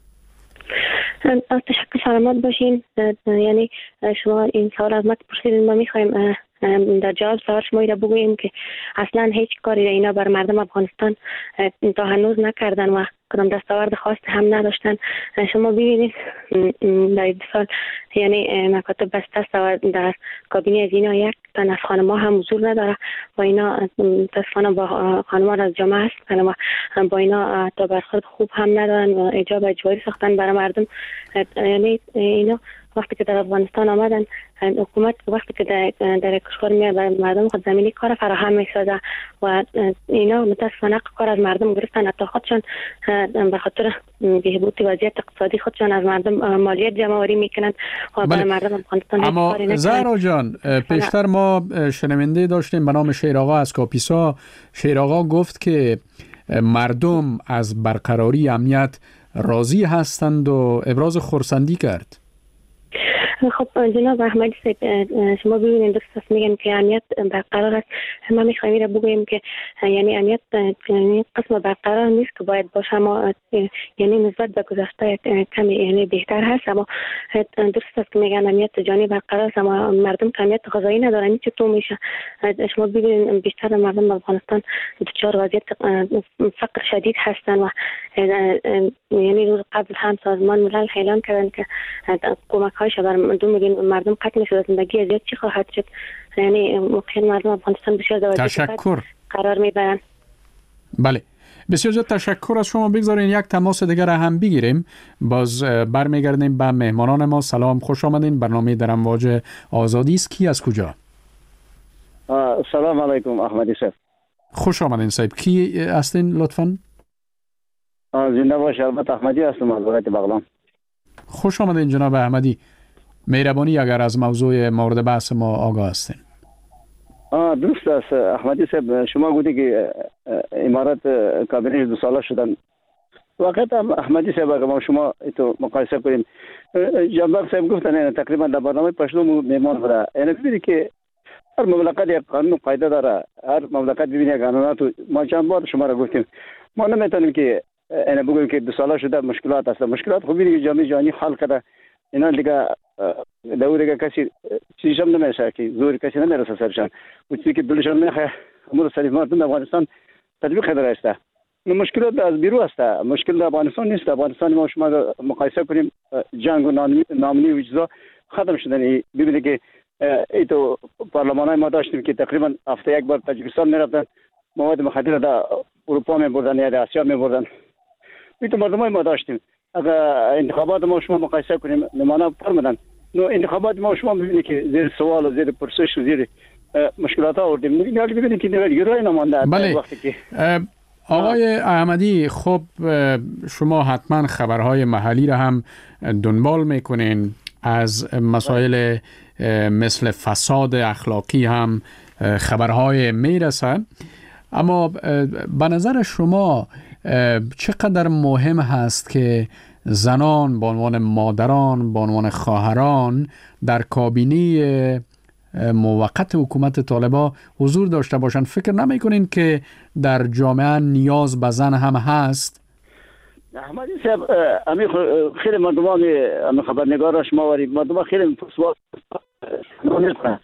S10: تشکر، سلامت باشین. یعنی شما این سوال از ما پرسیدین، ما میخوایم در جواب سوال شما را بگوییم که اصلا هیچ کاری اینا بر مردم افغانستان تا هنوز نکردن و کدام دستاورد خاص هم نداشتن. شما ببینید در این سال یعنی مکاتب بسته است و در کابینه از اینا یک تن از خانم‌ها هم حضور نداره و اینا متاسفانه با خانم‌ها از جامعه هستن و با اینا تا برخورد خوب هم ندارن و اجاب اجباری ساختن برای مردم. یعنی اینا وقتی که در افغانستان آمدن، حکومت وقتی که در, در کشور میاد برای مردم خود زمینی کار فراهم میسازه و اینا متاسفانه کار از مردم گرفتن، حتی خودشان به خاطر بهبود وضعیت اقتصادی خودشان از مردم مالیات جمع آوری میکنن و برای مردم افغانستان
S3: اما
S10: کاری نکنن.
S3: زهرا جان، پیشتر ما شنونده داشتیم به نام شیر آقا از کاپیسا. شیر آقا گفت که مردم از برقراری امنیت راضی هستند و ابراز خرسندی کرد.
S10: خب جناب احمدی صاحب، شما ببینید درست است میگن که امنیت برقرار است. ما میخوایم را بگوییم که یعنی امنیت یعنی قسم برقرار نیست که باید باشه، اما یعنی نسبت به گذشته کمی یعنی بهتر هست. اما درست است که میگن امنیت جانی برقرار است، اما مردم امنیت غذایی ندارن. چطور میشه؟ شما ببینید بیشتر مردم افغانستان دچار وضعیت فقر شدید هستن و یعنی روز قبل هم سازمان ملل اعلام کردن که کمک هایش بر دو میلیون مردم قطع میشود. زندگی ازیاد چی خواهد شد؟ یعنی ممکن مردم افغانستان بسیار در
S3: تشکر
S10: قرار میبرن.
S3: بله، بسیار زیاد تشکر از شما. بگذارین یک تماس دیگر هم بگیریم، باز برمیگردیم به مهمانان ما. سلام، خوش آمدین. برنامه در امواج آزادی است. کی از کجا؟
S8: سلام علیکم احمدی صاحب.
S3: خوش آمدین صاحب. کی هستین لطفاً؟
S8: زنده باش. البته احمدی هستم از ولایت بغلان.
S3: خوش آمدین جناب احمدی. مهربانی اگر از موضوع مورد بحث ما آگاه هستین.
S8: آه درست است احمدی صاحب، شما گفتی که امارات کابینه دو ساله شدن. واقعا هم احمدی صاحب اگر ما شما تو مقایسه کنیم، جنباق صاحب گفتن تقریبا در برنامه پشتو میمان بوده. یعنی ببینید که هر مملکت یک قانون و قاعده داره، هر مملکت ببینید قانونات. ما چند بار شما را گفتیم ما نمیتونیم که یعنی بگوییم که دو ساله شده مشکلات هست. مشکلات خوبی که جامعه جهانی حل کرده، اینا دیگه دور دیگه کسی چیزی هم نمیشه که زور کسی نمیرسه سرشان. و چیزی که دلشان میخواه امور سریف مردم افغانستان تطبیق داره است. مشکلات از بیرون است، مشکل در افغانستان نیست. افغانستان ما شما مقایسه کنیم جنگ و ناامنی و چیزا ختم شدن. ببینید که ای تو پارلمان ما داشتیم که تقریبا هفته یک بار تاجیکستان میرفتن، مواد مخدر در اروپا میبردن یا در آسیا میبردن. ای تو مردم ما داشتیم. اگر انتخابات ما شما مقایسه کنیم نمونه فرمودن، نو انتخابات ما شما ببینید که زیر سوال و زیر پرسش و زیر مشکلات ها آوردیم. نگاه ببینید که دیگه نمونده.
S3: بله.
S8: وقتی که
S3: آقای احمدی، خب شما حتما خبرهای محلی را هم دنبال میکنین. از مسائل مثل فساد اخلاقی هم خبرهای میرسه، اما به نظر شما چقدر مهم هست که زنان به عنوان مادران، به عنوان خواهران در کابینه موقت حکومت طالبان حضور داشته باشند؟ فکر نمی کنین که در جامعه نیاز به زن هم هست؟
S8: احمدی صاحب، امی خیلی مردمان امی خبرنگار شما وری مردمان خیلی سوال نمی‌کنن.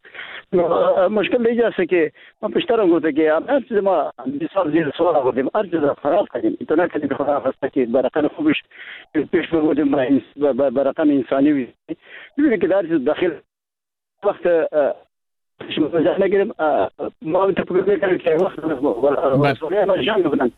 S8: مشکل اینجا است که ما پیشتر گفتم که هر چیز ما مثال زیر سوال آوردیم، هر چیز خراب کردیم. تو نکنیم خراب است که برقم خوبش پیش بردیم به رقم انسانی. ببینید که در چیز داخل وقت شما جان نگیریم ما تفکر می‌کنیم که وقت ولی ما جان بودن.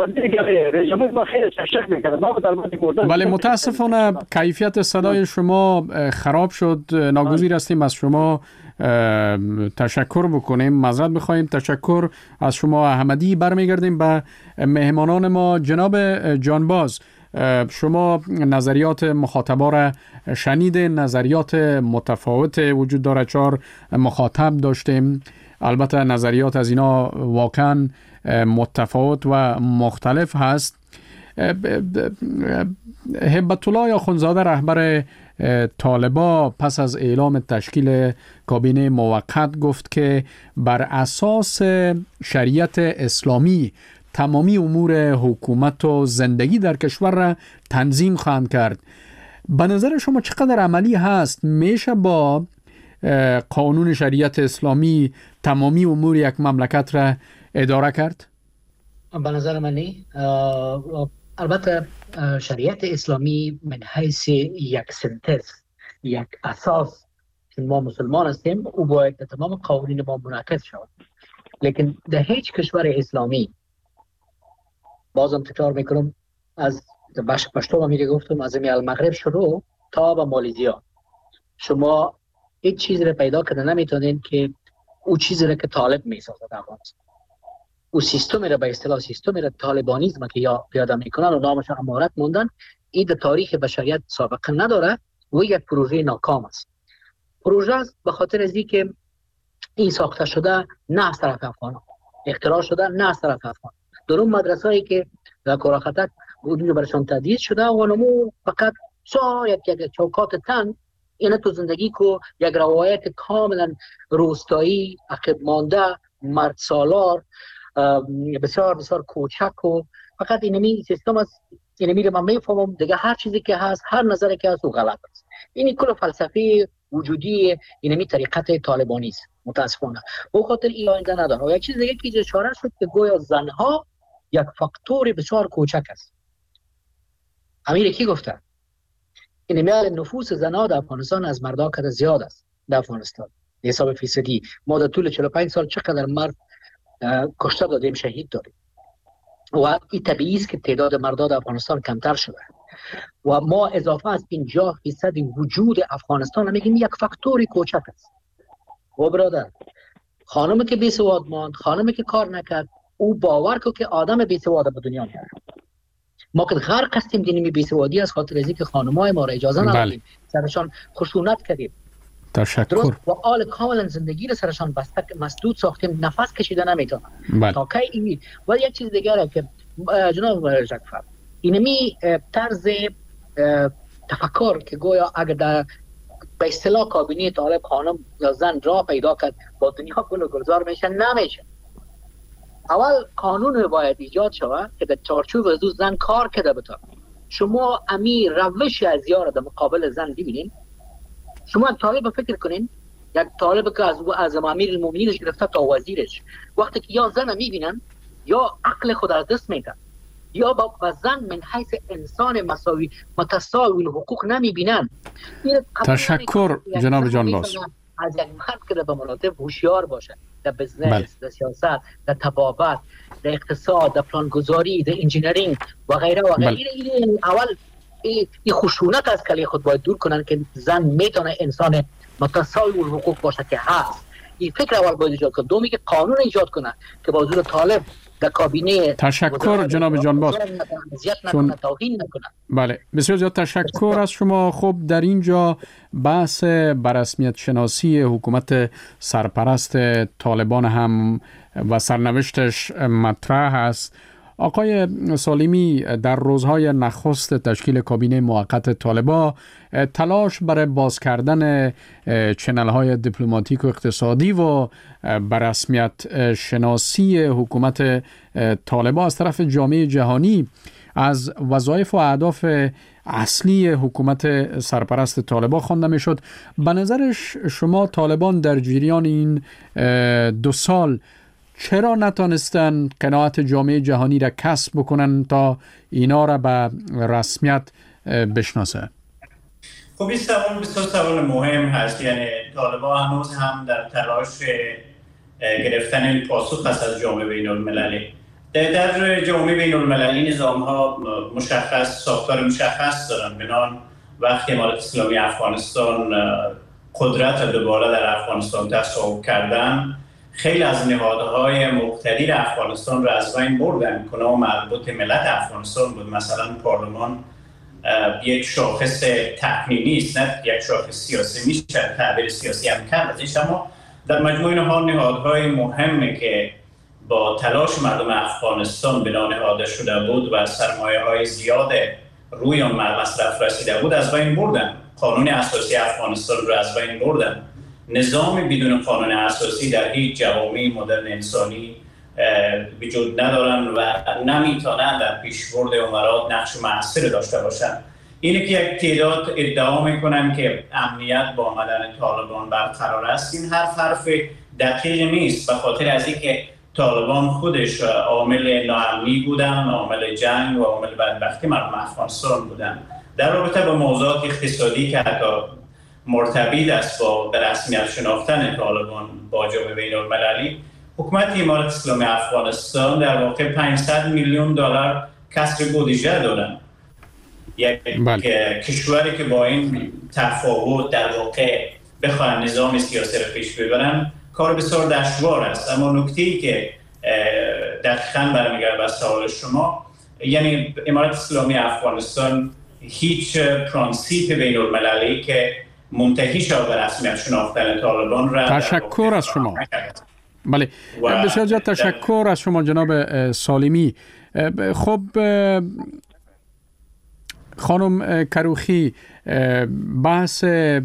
S3: بله، متاسفانه کیفیت صدای شما خراب شد. ناگزیر هستیم از شما تشکر بکنیم، معذرت بخوایم. تشکر از شما احمدی. برمیگردیم به مهمانان ما. جناب جانباز، شما نظریات مخاطبا را شنیدین. نظریات متفاوت وجود داره. چهار مخاطب داشتیم. البته نظریات از اینا واقعا متفاوت و مختلف هست. هبت الله اخوندزاده رهبر طالبان پس از اعلام تشکیل کابینه موقت گفت که بر اساس شریعت اسلامی تمامی امور حکومت و زندگی در کشور را تنظیم خواهند کرد. به نظر شما چقدر عملی هست؟ میشه با قانون شریعت اسلامی تمامی امور یک مملکت را اداره کرد؟
S4: به نظر من نی. البته شریعت اسلامی من حیث یک سنتز، یک اساس، چون ما مسلمان هستیم او باید در تمام قوانین ما منعکس شود. لیکن در هیچ کشور اسلامی، بازم تکرار میکنم، از پشتو میگه گفتم از المغرب شروع تا به مالزیا، شما هیچ چیزی رو پیدا کرده نمیتونین که او چیزی رو که طالب میسازه در افغانستان، او سیستمی رو به اصطلاح سیستمی رو طالبانیزم که یا پیاده میکنن و نامش امارت موندن، این در تاریخ بشریت سابقه نداره و یک پروژه ناکام است. پروژه است به خاطر از اینکه این ساخته شده نه از طرف افغان، اختراع شده نه از طرف افغان. در اون مدرسه‌ای که در کوراخطک وجود برشان تدریس شده و نمو فقط سا یک یک چوکات تن اینا تو زندگی کو یک روایت کاملا روستایی، عقب مانده، مرد سالار، بسیار بسیار کوچک و فقط اینمی سیستم است. اینمی رو من میفهمم دیگه هر چیزی که هست، هر نظری که هست او غلط است. اینی کل فلسفه وجودی اینمی طریقت طالبانی است متاسفانه. به خاطر این آینده نداره. و یک چیز دیگه که اشاره شد که گویا زنها یک فاکتور بسیار کوچک است. امیر کی گفته؟ این میال نفوس زنها در افغانستان از مردا کده زیاد است. در افغانستان حساب فیصدی ما در طول چهل و پنج سال چقدر مرد کشته دادیم، شهید دادیم و این طبیعی است که تعداد مردا در افغانستان کمتر شده و ما اضافه از پنجاه فیصد وجود افغانستان میگیم یک فاکتوری کوچک است. و برادر، خانمی که بی سواد ماند، خانمی که کار نکرد، او باور کو که آدم بی سواد به دنیا میاد. ما که غرق هستیم دینی بی سوادی از خاطر از اینکه خانمای ما را اجازه ندادیم، سرشان خشونت کردیم.
S3: تشکر.
S4: و آل کاملا زندگی رو سرشان بسته مسدود ساختیم، نفس کشیده نمیتونن.
S3: بله.
S4: تا کی این و یک چیز دیگه که جناب جعفر، اینمی طرز تفکر که گویا اگر در به اصطلاح کابینه طالب خانم یا زن را پیدا کرد با دنیا گل و گلزار میشه، نمیشه. اول قانون باید ایجاد شود که در چارچوب از زن کار کرده بتونه. شما امی روش از یار در مقابل زن ببینین. شما طالب فکر کنین، یک طالب که از از امیر المؤمنینش گرفته تا وزیرش، وقتی که یا زن میبینن یا عقل خود از دست میدن یا با زن من حیث انسان مساوی متساوی حقوق نمیبینن.
S3: تشکر جناب جانباز.
S4: از یک مرد که به مراتب هوشیار باشه در بزنس، در سیاست، در طبابت، در اقتصاد، در پلانگذاری، در انجینرینگ و غیره و غیره. این اول این خشونت از کلی خود باید دور کنن که زن میتونه انسان متساوی حقوق باشه که هست. این فکر اول باید ایجاد کنن. دومی که قانون ایجاد کنن که با حضور طالب در کابینه.
S3: تشکر جناب جانباز. چون... بله بسیار زیاد تشکر از شما. خب در اینجا بحث بررسمیت شناسی حکومت سرپرست طالبان هم و سرنوشتش مطرح است. آقای سالمی، در روزهای نخست تشکیل کابینه موقت طالبان تلاش برای باز کردن چنل‌های دیپلماتیک و اقتصادی و بررسمیت شناسی حکومت طالبان از طرف جامعه جهانی از وظایف و اهداف اصلی حکومت سرپرست طالبان خوانده میشد. به نظر شما طالبان در جریان این دو سال چرا نتانستن قناعت جامعه جهانی را کسب بکنن تا اینا را به رسمیت بشناسه؟
S6: خب این سوال بسیار سوال مهم هست. یعنی طالبان هنوز هم در تلاش گرفتن این پاسخ هست از جامعه بین المللی. در جامعه بین المللی نظام ها مشخص، ساختار مشخص دارن. بنان وقتی امارات اسلامی افغانستان قدرت را دوباره در افغانستان تصاحب کردن، خیلی از نهادهای مقتدر افغانستان را از بین بردن. کنار مربوط ملت افغانستان بود. مثلا پارلمان یک شاخص تقنینی است، نه یک شاخص سیاسی. میشه تعبیر سیاسی هم کرد ازش، اما در مجموع اینها نهادهای مهمی که با تلاش مردم افغانستان بنا نهاده شده بود و سرمایه های زیاد روی آن مصرف رسیده بود از بین بردن. قانون اساسی افغانستان را از بین بردن. نظام بدون قانون اساسی در هیچ جوامع مدرن انسانی وجود ندارن و نمیتونن در پیشبرد امارات نقش مؤثر داشته باشن. اینه که یک تعداد ادعا میکنن که امنیت با آمدن طالبان برقرار است. این حرف حرف دقیق نیست، به خاطر از اینکه طالبان خودش عامل ناامنی بودن، عامل جنگ و عامل بدبختی مردم افغانستان بودن. در رابطه با موضوعات اقتصادی که حتی مرتبط است با به رسمیت شناختن طالبان با جامعه بین المللی، حکومت امارات اسلامی افغانستان در واقع پانصد میلیون دلار کسر بودجه دادن. یک بله. کشوری که با این تفاوت در واقع بخواهن نظام سیاسی را پیش ببرن کار بسیار دشوار است. اما نکته‌ای که دقیقاً برمیگرده به سوال شما، یعنی امارات اسلامی افغانستان هیچ پرانسیپ بین المللی که منتهی شد به رسمیت شناختن طالبان را.
S3: تشکر از شما. بله بسیار زیاد تشکر از شما جناب سالمی. خب خانم کروخی، بحث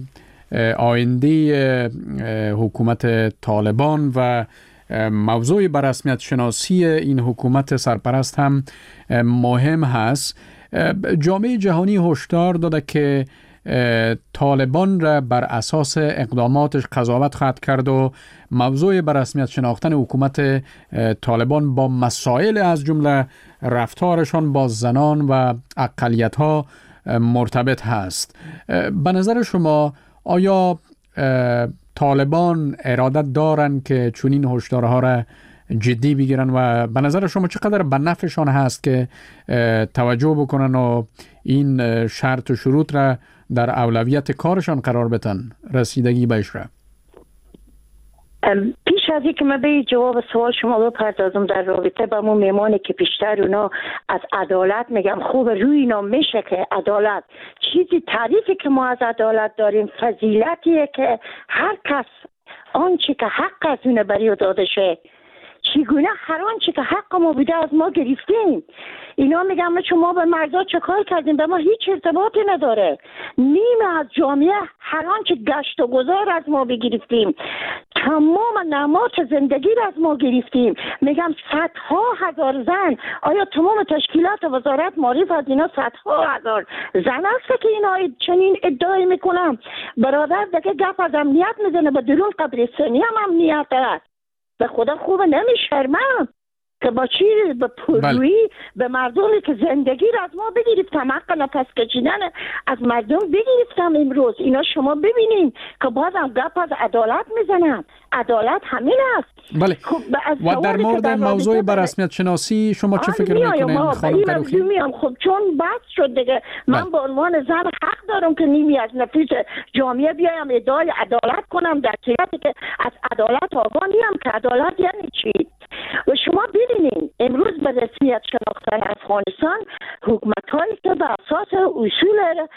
S3: آینده حکومت طالبان و موضوع بررسمیت شناسی این حکومت سرپرست هم مهم هست. جامعه جهانی هشدار داده که طالبان را بر اساس اقداماتش قضاوت خواهد کرد و موضوع بررسمیت شناختن حکومت طالبان با مسائل از جمله رفتارشان با زنان و اقلیت‌ها مرتبط هست. به نظر شما آیا طالبان ارادت دارن که چنین هشدارها را جدی بگیرن و به نظر شما چقدر به نفعشان هست که توجه بکنن و این شرط و شروط را در اولویت کارشان قرار بدن، رسیدگی بهش را؟
S7: پیش از اینکه من به جواب سوال شما بپردازم در رابطه با اون میمانی که پیشتر اونا از عدالت میگم، خوب روی اینا میشه که عدالت چیزی تعریفی که ما از عدالت داریم فضیلتیه که هر کس آنچه که حق از اون بری داده شه، چگونه هر آنچه که حق ما بوده از ما گرفتیم. اینا میگم چون ما به مردا چه کار کردیم، به ما هیچ ارتباطی نداره. نیمه از جامعه هر آنچه گشت و گذار از ما بگرفتیم، تمام نماد زندگی را از ما گرفتیم. میگم صدها هزار زن، آیا تمام تشکیلات وزارت معرف از اینا صدها هزار زن است که اینا چنین ادعای میکنم؟ برادر دیگه گپ از امنیت میزنه، به درون قبرستانی هم امنیت است. به خدا خوبه نمیشرمم که با چی به پرویی به مردمی که زندگی را از ما بگیرفتم، حق نفس کشیدن از مردم بگیرفتم. امروز اینا شما ببینین که بازم گپ از عدالت میزنم. عدالت همین است.
S3: بله.
S7: خب
S3: و در مورد موضوع بررسمیت شناسی شما چه فکر میکنین خانم کروخی؟
S7: میام خب چون بحث شد دیگه، من به عنوان زن حق دارم که نیمی از نفوس جامعه بیایم ادعای عدالت کنم، در صورتی که از عدالت آگاه نیم که عدالت یعنی چی. و شما ببینید امروز به رسمیت شناختن افغانستان حکومت‌هایی که به اساس اصول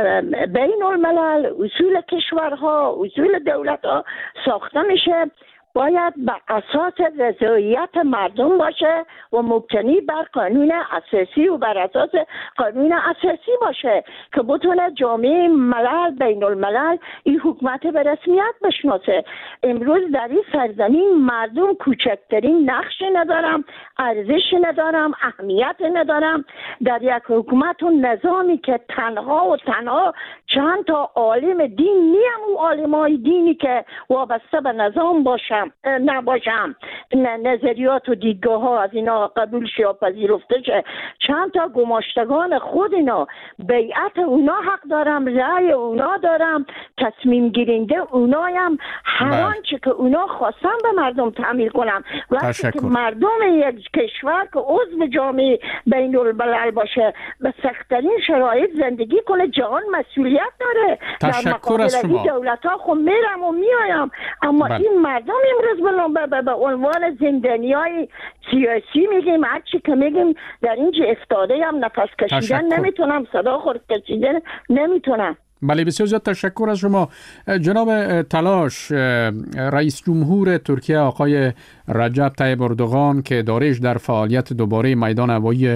S7: بین الملل، اصول کشورها، اصول دولت‌ها ساخته میشه، باید به اساس رضایت مردم باشه و مبتنی بر قانون اساسی و بر اساس قانون اساسی باشه که بتونه جامعه ملل بین الملل این حکومت به رسمیت بشناسه. امروز در این سرزمین مردم کوچکترین نقش ندارم، ارزش ندارم، اهمیت ندارم در یک حکومت و نظامی که تنها و تنها چند تا عالم دین نیم و عالمای دینی که وابسته به نظام باشم نباشم نظریات و دیدگاه ها از اینا قبول شه و پذیرفته شه، چند تا گماشتگان خود اینا بیعت اونا حق دارم، رأی اونا دارم، تصمیم گیرنده اونایم، هر آنچه که اونا خواستن به مردم تعمیل کنم. وقتی که مردم یک کشور که عضو جامعه بین الملل باشه به سخت‌ترین شرایط زندگی کنه، جهان مسئولیت داره. در مقابل دولت ها خب میرم و میایم، اما بل. این مردم امروز به, به عنوان زندانی های سیاسی میگیم، هرچی که میگیم در اینجا افتاده هم نفس کشیدن نمیتونم، صدا خورد کشیدن نمیتونم.
S3: بله بسیار زیاد تشکر از شما. جناب تلاش، رئیس جمهور ترکیه آقای رجب طیب اردوغان که داریش در فعالیت دوباره میدان هوایی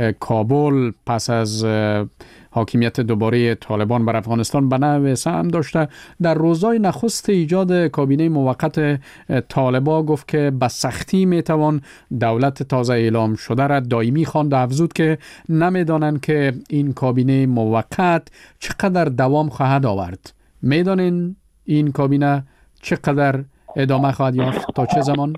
S3: کابل پس از حاکمیت دوباره طالبان بر افغانستان به نحو سهم داشته، در روزهای نخست ایجاد کابینه موقت طالبان گفت که به سختی میتوان دولت تازه اعلام شده را دائمی خواند و افزود که نمیدانند که این کابینه موقت چقدر دوام خواهد آورد. میدانین این کابینه چقدر ادامه خواهد یافت، تا چه زمان؟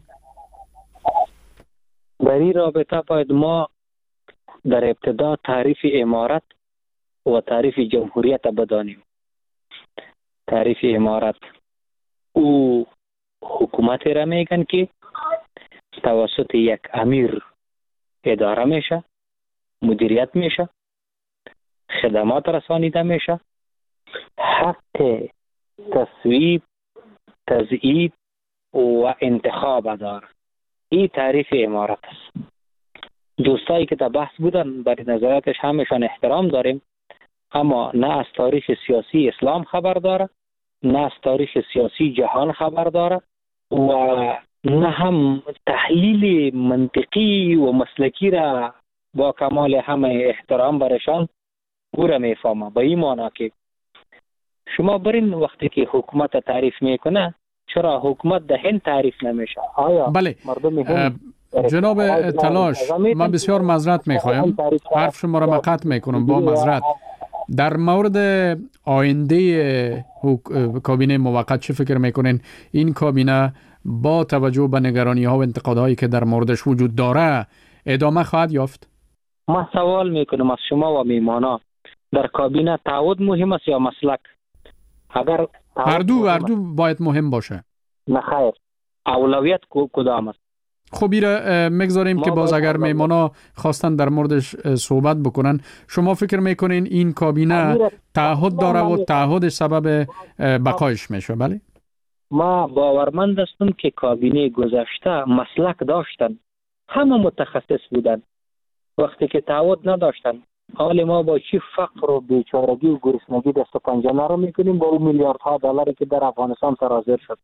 S5: در این رابطه باید ما در ابتدا تعریف امارت و تعریف جمهوریت بدانیم. تعریف امارت او حکومت را میگن که توسط یک امیر اداره میشه، مدیریت میشه، خدمات رسانیده میشه، حق تصویب، تضییع و انتخاب داره. این تعریف امارت است. دوستایی که در بحث بودن برای نظراتش همشان احترام داریم، اما نه از تاریخ سیاسی اسلام خبر داره، نه از تاریخ سیاسی جهان خبر داره و نه هم تحلیل منطقی و مسلکی را با کمال همه احترام برشان او را میفهمه. به این معنی که شما برین وقتی که حکومت تعریف میکنه، چرا حکومت ده هند تعریف نمیشه؟ آیا
S3: بله.
S5: مردم هند
S3: جناب تلاش، من بسیار معذرت میخوایم، حرف شما را قطع میکنم با معذرت. در مورد آینده کابینه موقت چه فکر میکنین؟ این کابینه با توجه به نگرانی ها و انتقادهایی که در موردش وجود داره ادامه خواهد یافت؟
S5: ما سوال میکنم از شما و میمانا، در کابینه تعهد مهم است یا مسلک؟ اگر
S3: هر دو هر دو باید مهم باشه.
S5: نه خیر، اولویت کدام است؟
S3: خب ایره میگذاریم که باز اگر میمانا خواستن در موردش صحبت بکنن. شما فکر میکنین این کابینه تعهد داره و تعهدش سبب بقایش میشه؟ بله
S5: ما باورمند هستم که کابینه گذشته مسلک داشتن، همه متخصص بودن. وقتی که تعهد نداشتن، حال ما با چی فقر و بیچارگی و گرسنگی دست و پنجه نرم میکنیم با اون میلیاردها دلاری که در افغانستان سرازیر شد.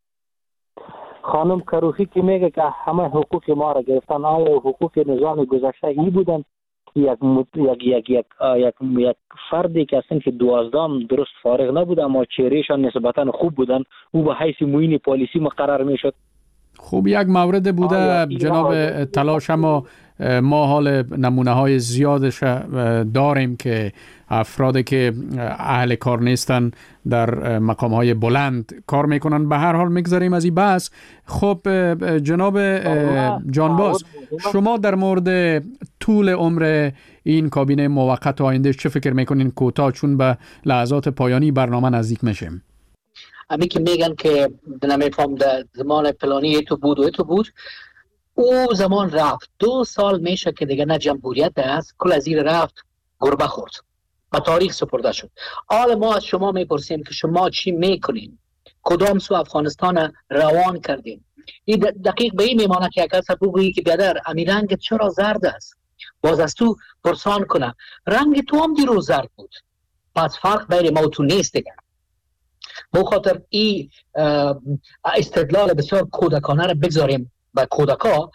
S5: خانم کروخی که میگه که همه حقوق ما را گرفتن، آیا حقوق نظام گذشته ای بودن؟ یک یک یک یک یک یک فردی که اصلا که دوازدهم درست فارغ نبود اما چهرهشان نسبتا خوب بودن، او به حیث معین پالیسی مقرر میشد.
S3: خوب یک مورد بوده جناب تلاش، اما ما حال نمونه های زیادش داریم که افرادی که اهل کار نیستن در مقام های بلند کار میکنن. به هر حال میگذاریم از این بحث. خب جناب جانباز، شما در مورد طول عمر این کابینه موقت آینده چه فکر میکنین کوتاه، چون به لحظات پایانی برنامه نزدیک میشیم؟
S4: امی که میگن که نمیفهم در زمان پلانی تو بود و تو بود، او زمان رفت. دو سال میشه که دیگه نه جمهوریت است، کل از زیر رفت گربه خورد، به تاریخ سپرده شد. حال ما از شما میپرسیم که شما چی میکنین، کدام سو افغانستان روان کردین. این دقیق به این میمانه که یک کس بگویی که بیادر امی رنگ چرا زرد است، باز از تو پرسان کنه رنگ تو هم دیروز زرد بود، پس فرق بین ما و تو نیست دیگه. به خاطر این استدلال بسیار کودکانه را بگذاریم و کودکا.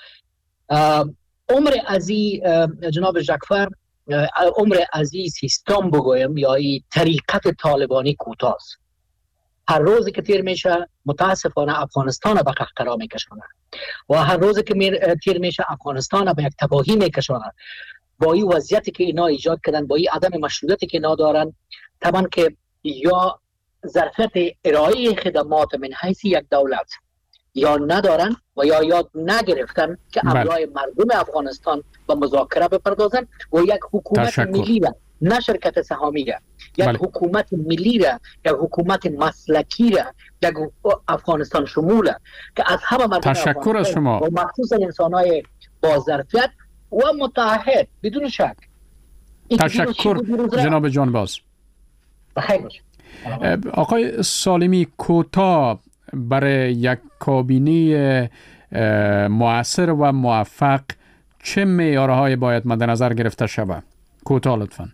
S4: عمر از این جناب جعفر، عمر از این سیستم بگویم یا این طریقت طالبانی کوتاه است. هر روزی که تیر میشه متاسفانه افغانستان به قهقرا میکشونه و هر روزی که تیر میشه افغانستان به یک تباهی میکشونه. با این وضعیتی که اینا ایجاد کردن، با این عدم مشروعیتی که اینا دارن، طبعا که یا ظرفیت ارائه خدمات من حیث یک دولت یا ندارن و یا یاد نگرفتن که ابرای مردم افغانستان با مذاکره بپردازن و یک حکومت تشکر. ملی را، نه شرکت سهامی را، یک بله. حکومت ملی را، یک حکومت مسلکی را، یک افغانستان شموله که از همه مردم
S3: تشکر از شما
S4: و مخصوصا انسان‌های با ظرفیت و متعهد بدون شک.
S3: تشکر جناب جانباز.
S4: بخیر باش.
S3: آقای سالمی، کوتاه برای یک کابینه مؤثر و موفق چه معیارهای باید مد نظر گرفته شود؟ کوتاه لطفاً.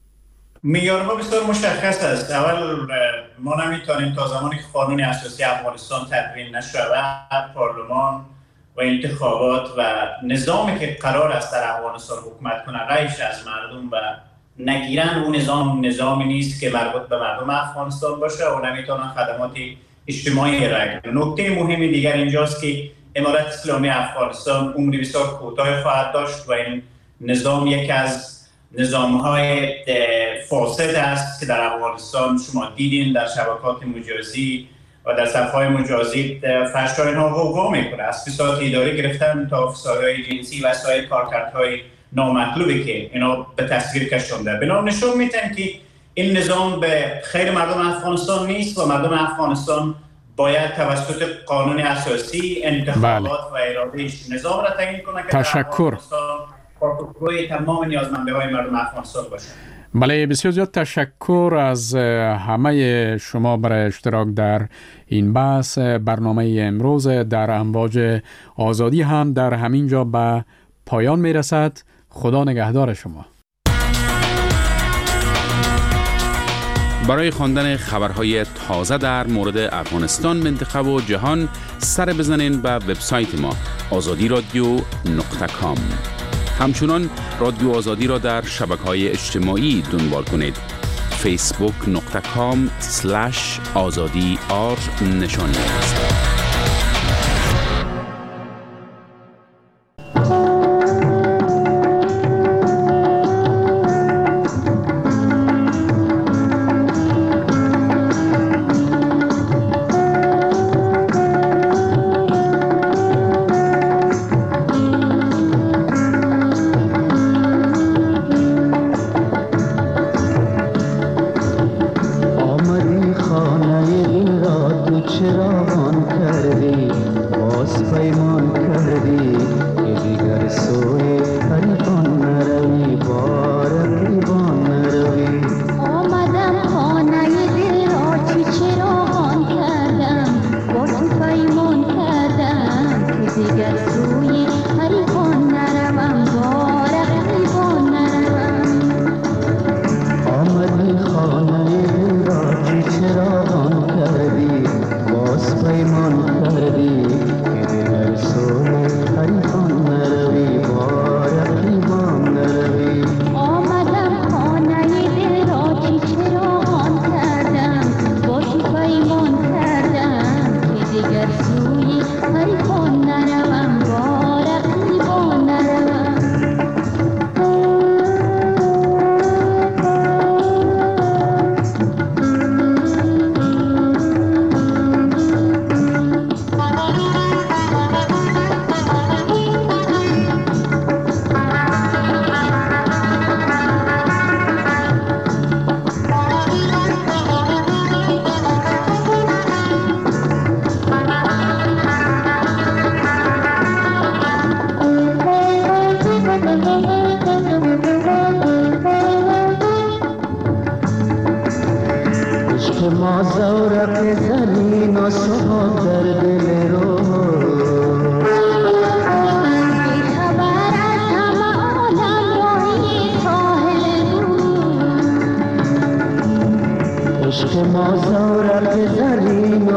S6: معیارها بسیار مشخص است. اول ما نمیتونیم تا زمانی که قانون اساسی افغانستان تدوین نشود، پارلمان و انتخابات و نظامی که قرار است در افغانستان حکومت کنه رایش از مردم و نگیرن، اون نظام نظامی نیست که مربوط به مردم افغانستان باشه و نمیتونن خدمات اجتماعی را کنن. نکته مهم دیگر اینجاست که امارت اسلامی افغانستان عمری بسیار کوتاه خواهد داشت و این نظام یکی از نظام‌های فاسد است که در افغانستان شما دیدین در شبکات مجازی و در صفحه‌های مجازی فحش اینها غوغا میکنه، از فساد اداری گرفتن تا فسادهای جنسی و سایر کارکردهای نامطلوبی که اینا به تصویر کشونده. بنا نشون میدن که این نظام به خیر مردم افغانستان نیست و مردم افغانستان باید توسط قانون اساسی انتخابات بله. و ارادهش نظام را تعیین کنه که
S3: تشکر.
S6: پاسخگوی تمام نیازمندی‌های مردم افغانستان باشه.
S3: بله، بسیار زیاد تشکر از همه شما برای اشتراک در این بحث. برنامه امروز در امواج آزادی هم در همین جا به پایان میرسد. خدا نگهدار شما.
S11: برای خواندن خبرهای تازه در مورد افغانستان، منطقه و جهان سر بزنین به وبسایت ما آزادی رادیو نقطه کام. همچنان رادیو آزادی را در شبکه‌های اجتماعی دنبال کنید. فیسبوک نقطه کام سلش آزادی آر نشانی است.
S12: چراغان کرد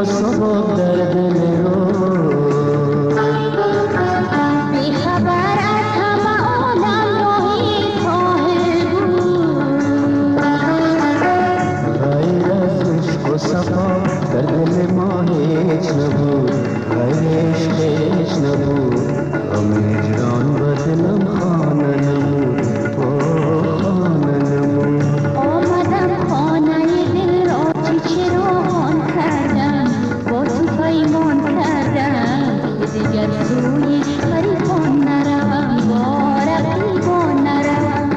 S12: و سبک در دل رو بی خبر از همه عالم راهی ساحل بود غیر از عشق و صفا در دل ما هیچ نبود غیر عشق هیچ نبود غم هجران و دلم خانه نمود خانه نمود آمدم خانه دل را چی چراغان کردم با تو پیمان کردم که دیگر سوی غریبان نروم با رقیبان نروم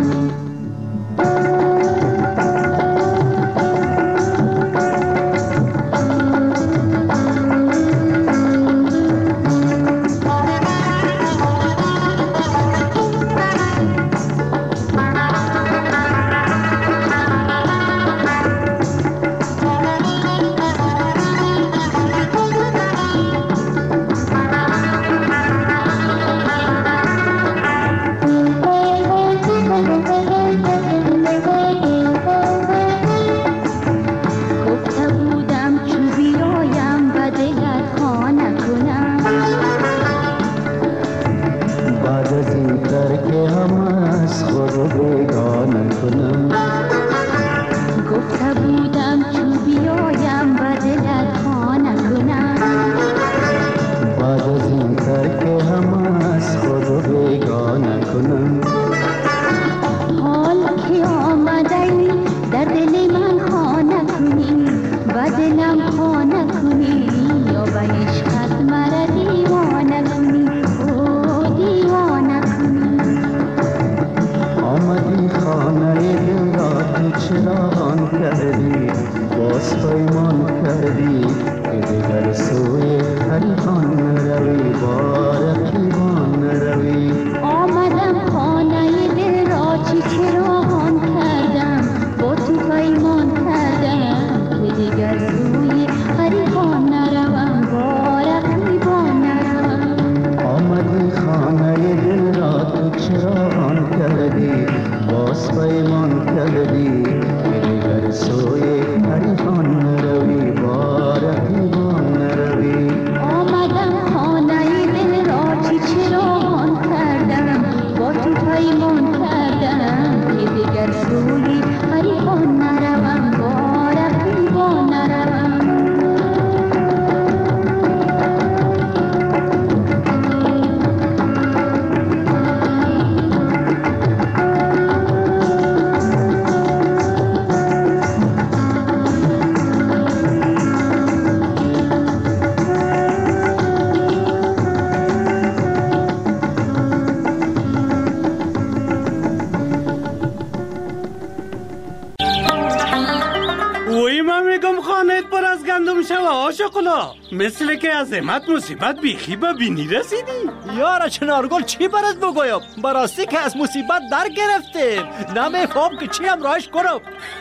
S13: مثل که از امت مصیبت بیخی به بینی رسیدی.
S14: یارا چنارگل چی برات بگویم؟ براستی که از مصیبت در گرفتیم نمیفهم که چی هم راهش کنم.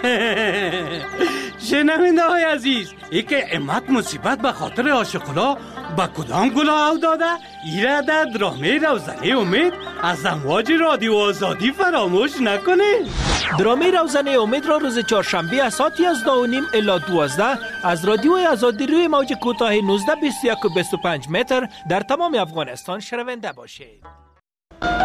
S13: شنونده های عزیز ای که امت مصیبت به خاطر عاشقلا با کدام گلا او داده ایره در درامه روزنه امید از امواج رادیو آزادی فراموش نکنه.
S14: درامه روزنه امید را روز چهارشنبه از ساعت یازده و نیم الی دوازده از رادیو آزادی روی موج کوتاه نوزده بیست و یک و بیست و پنج متر در تمام افغانستان شنونده باشید.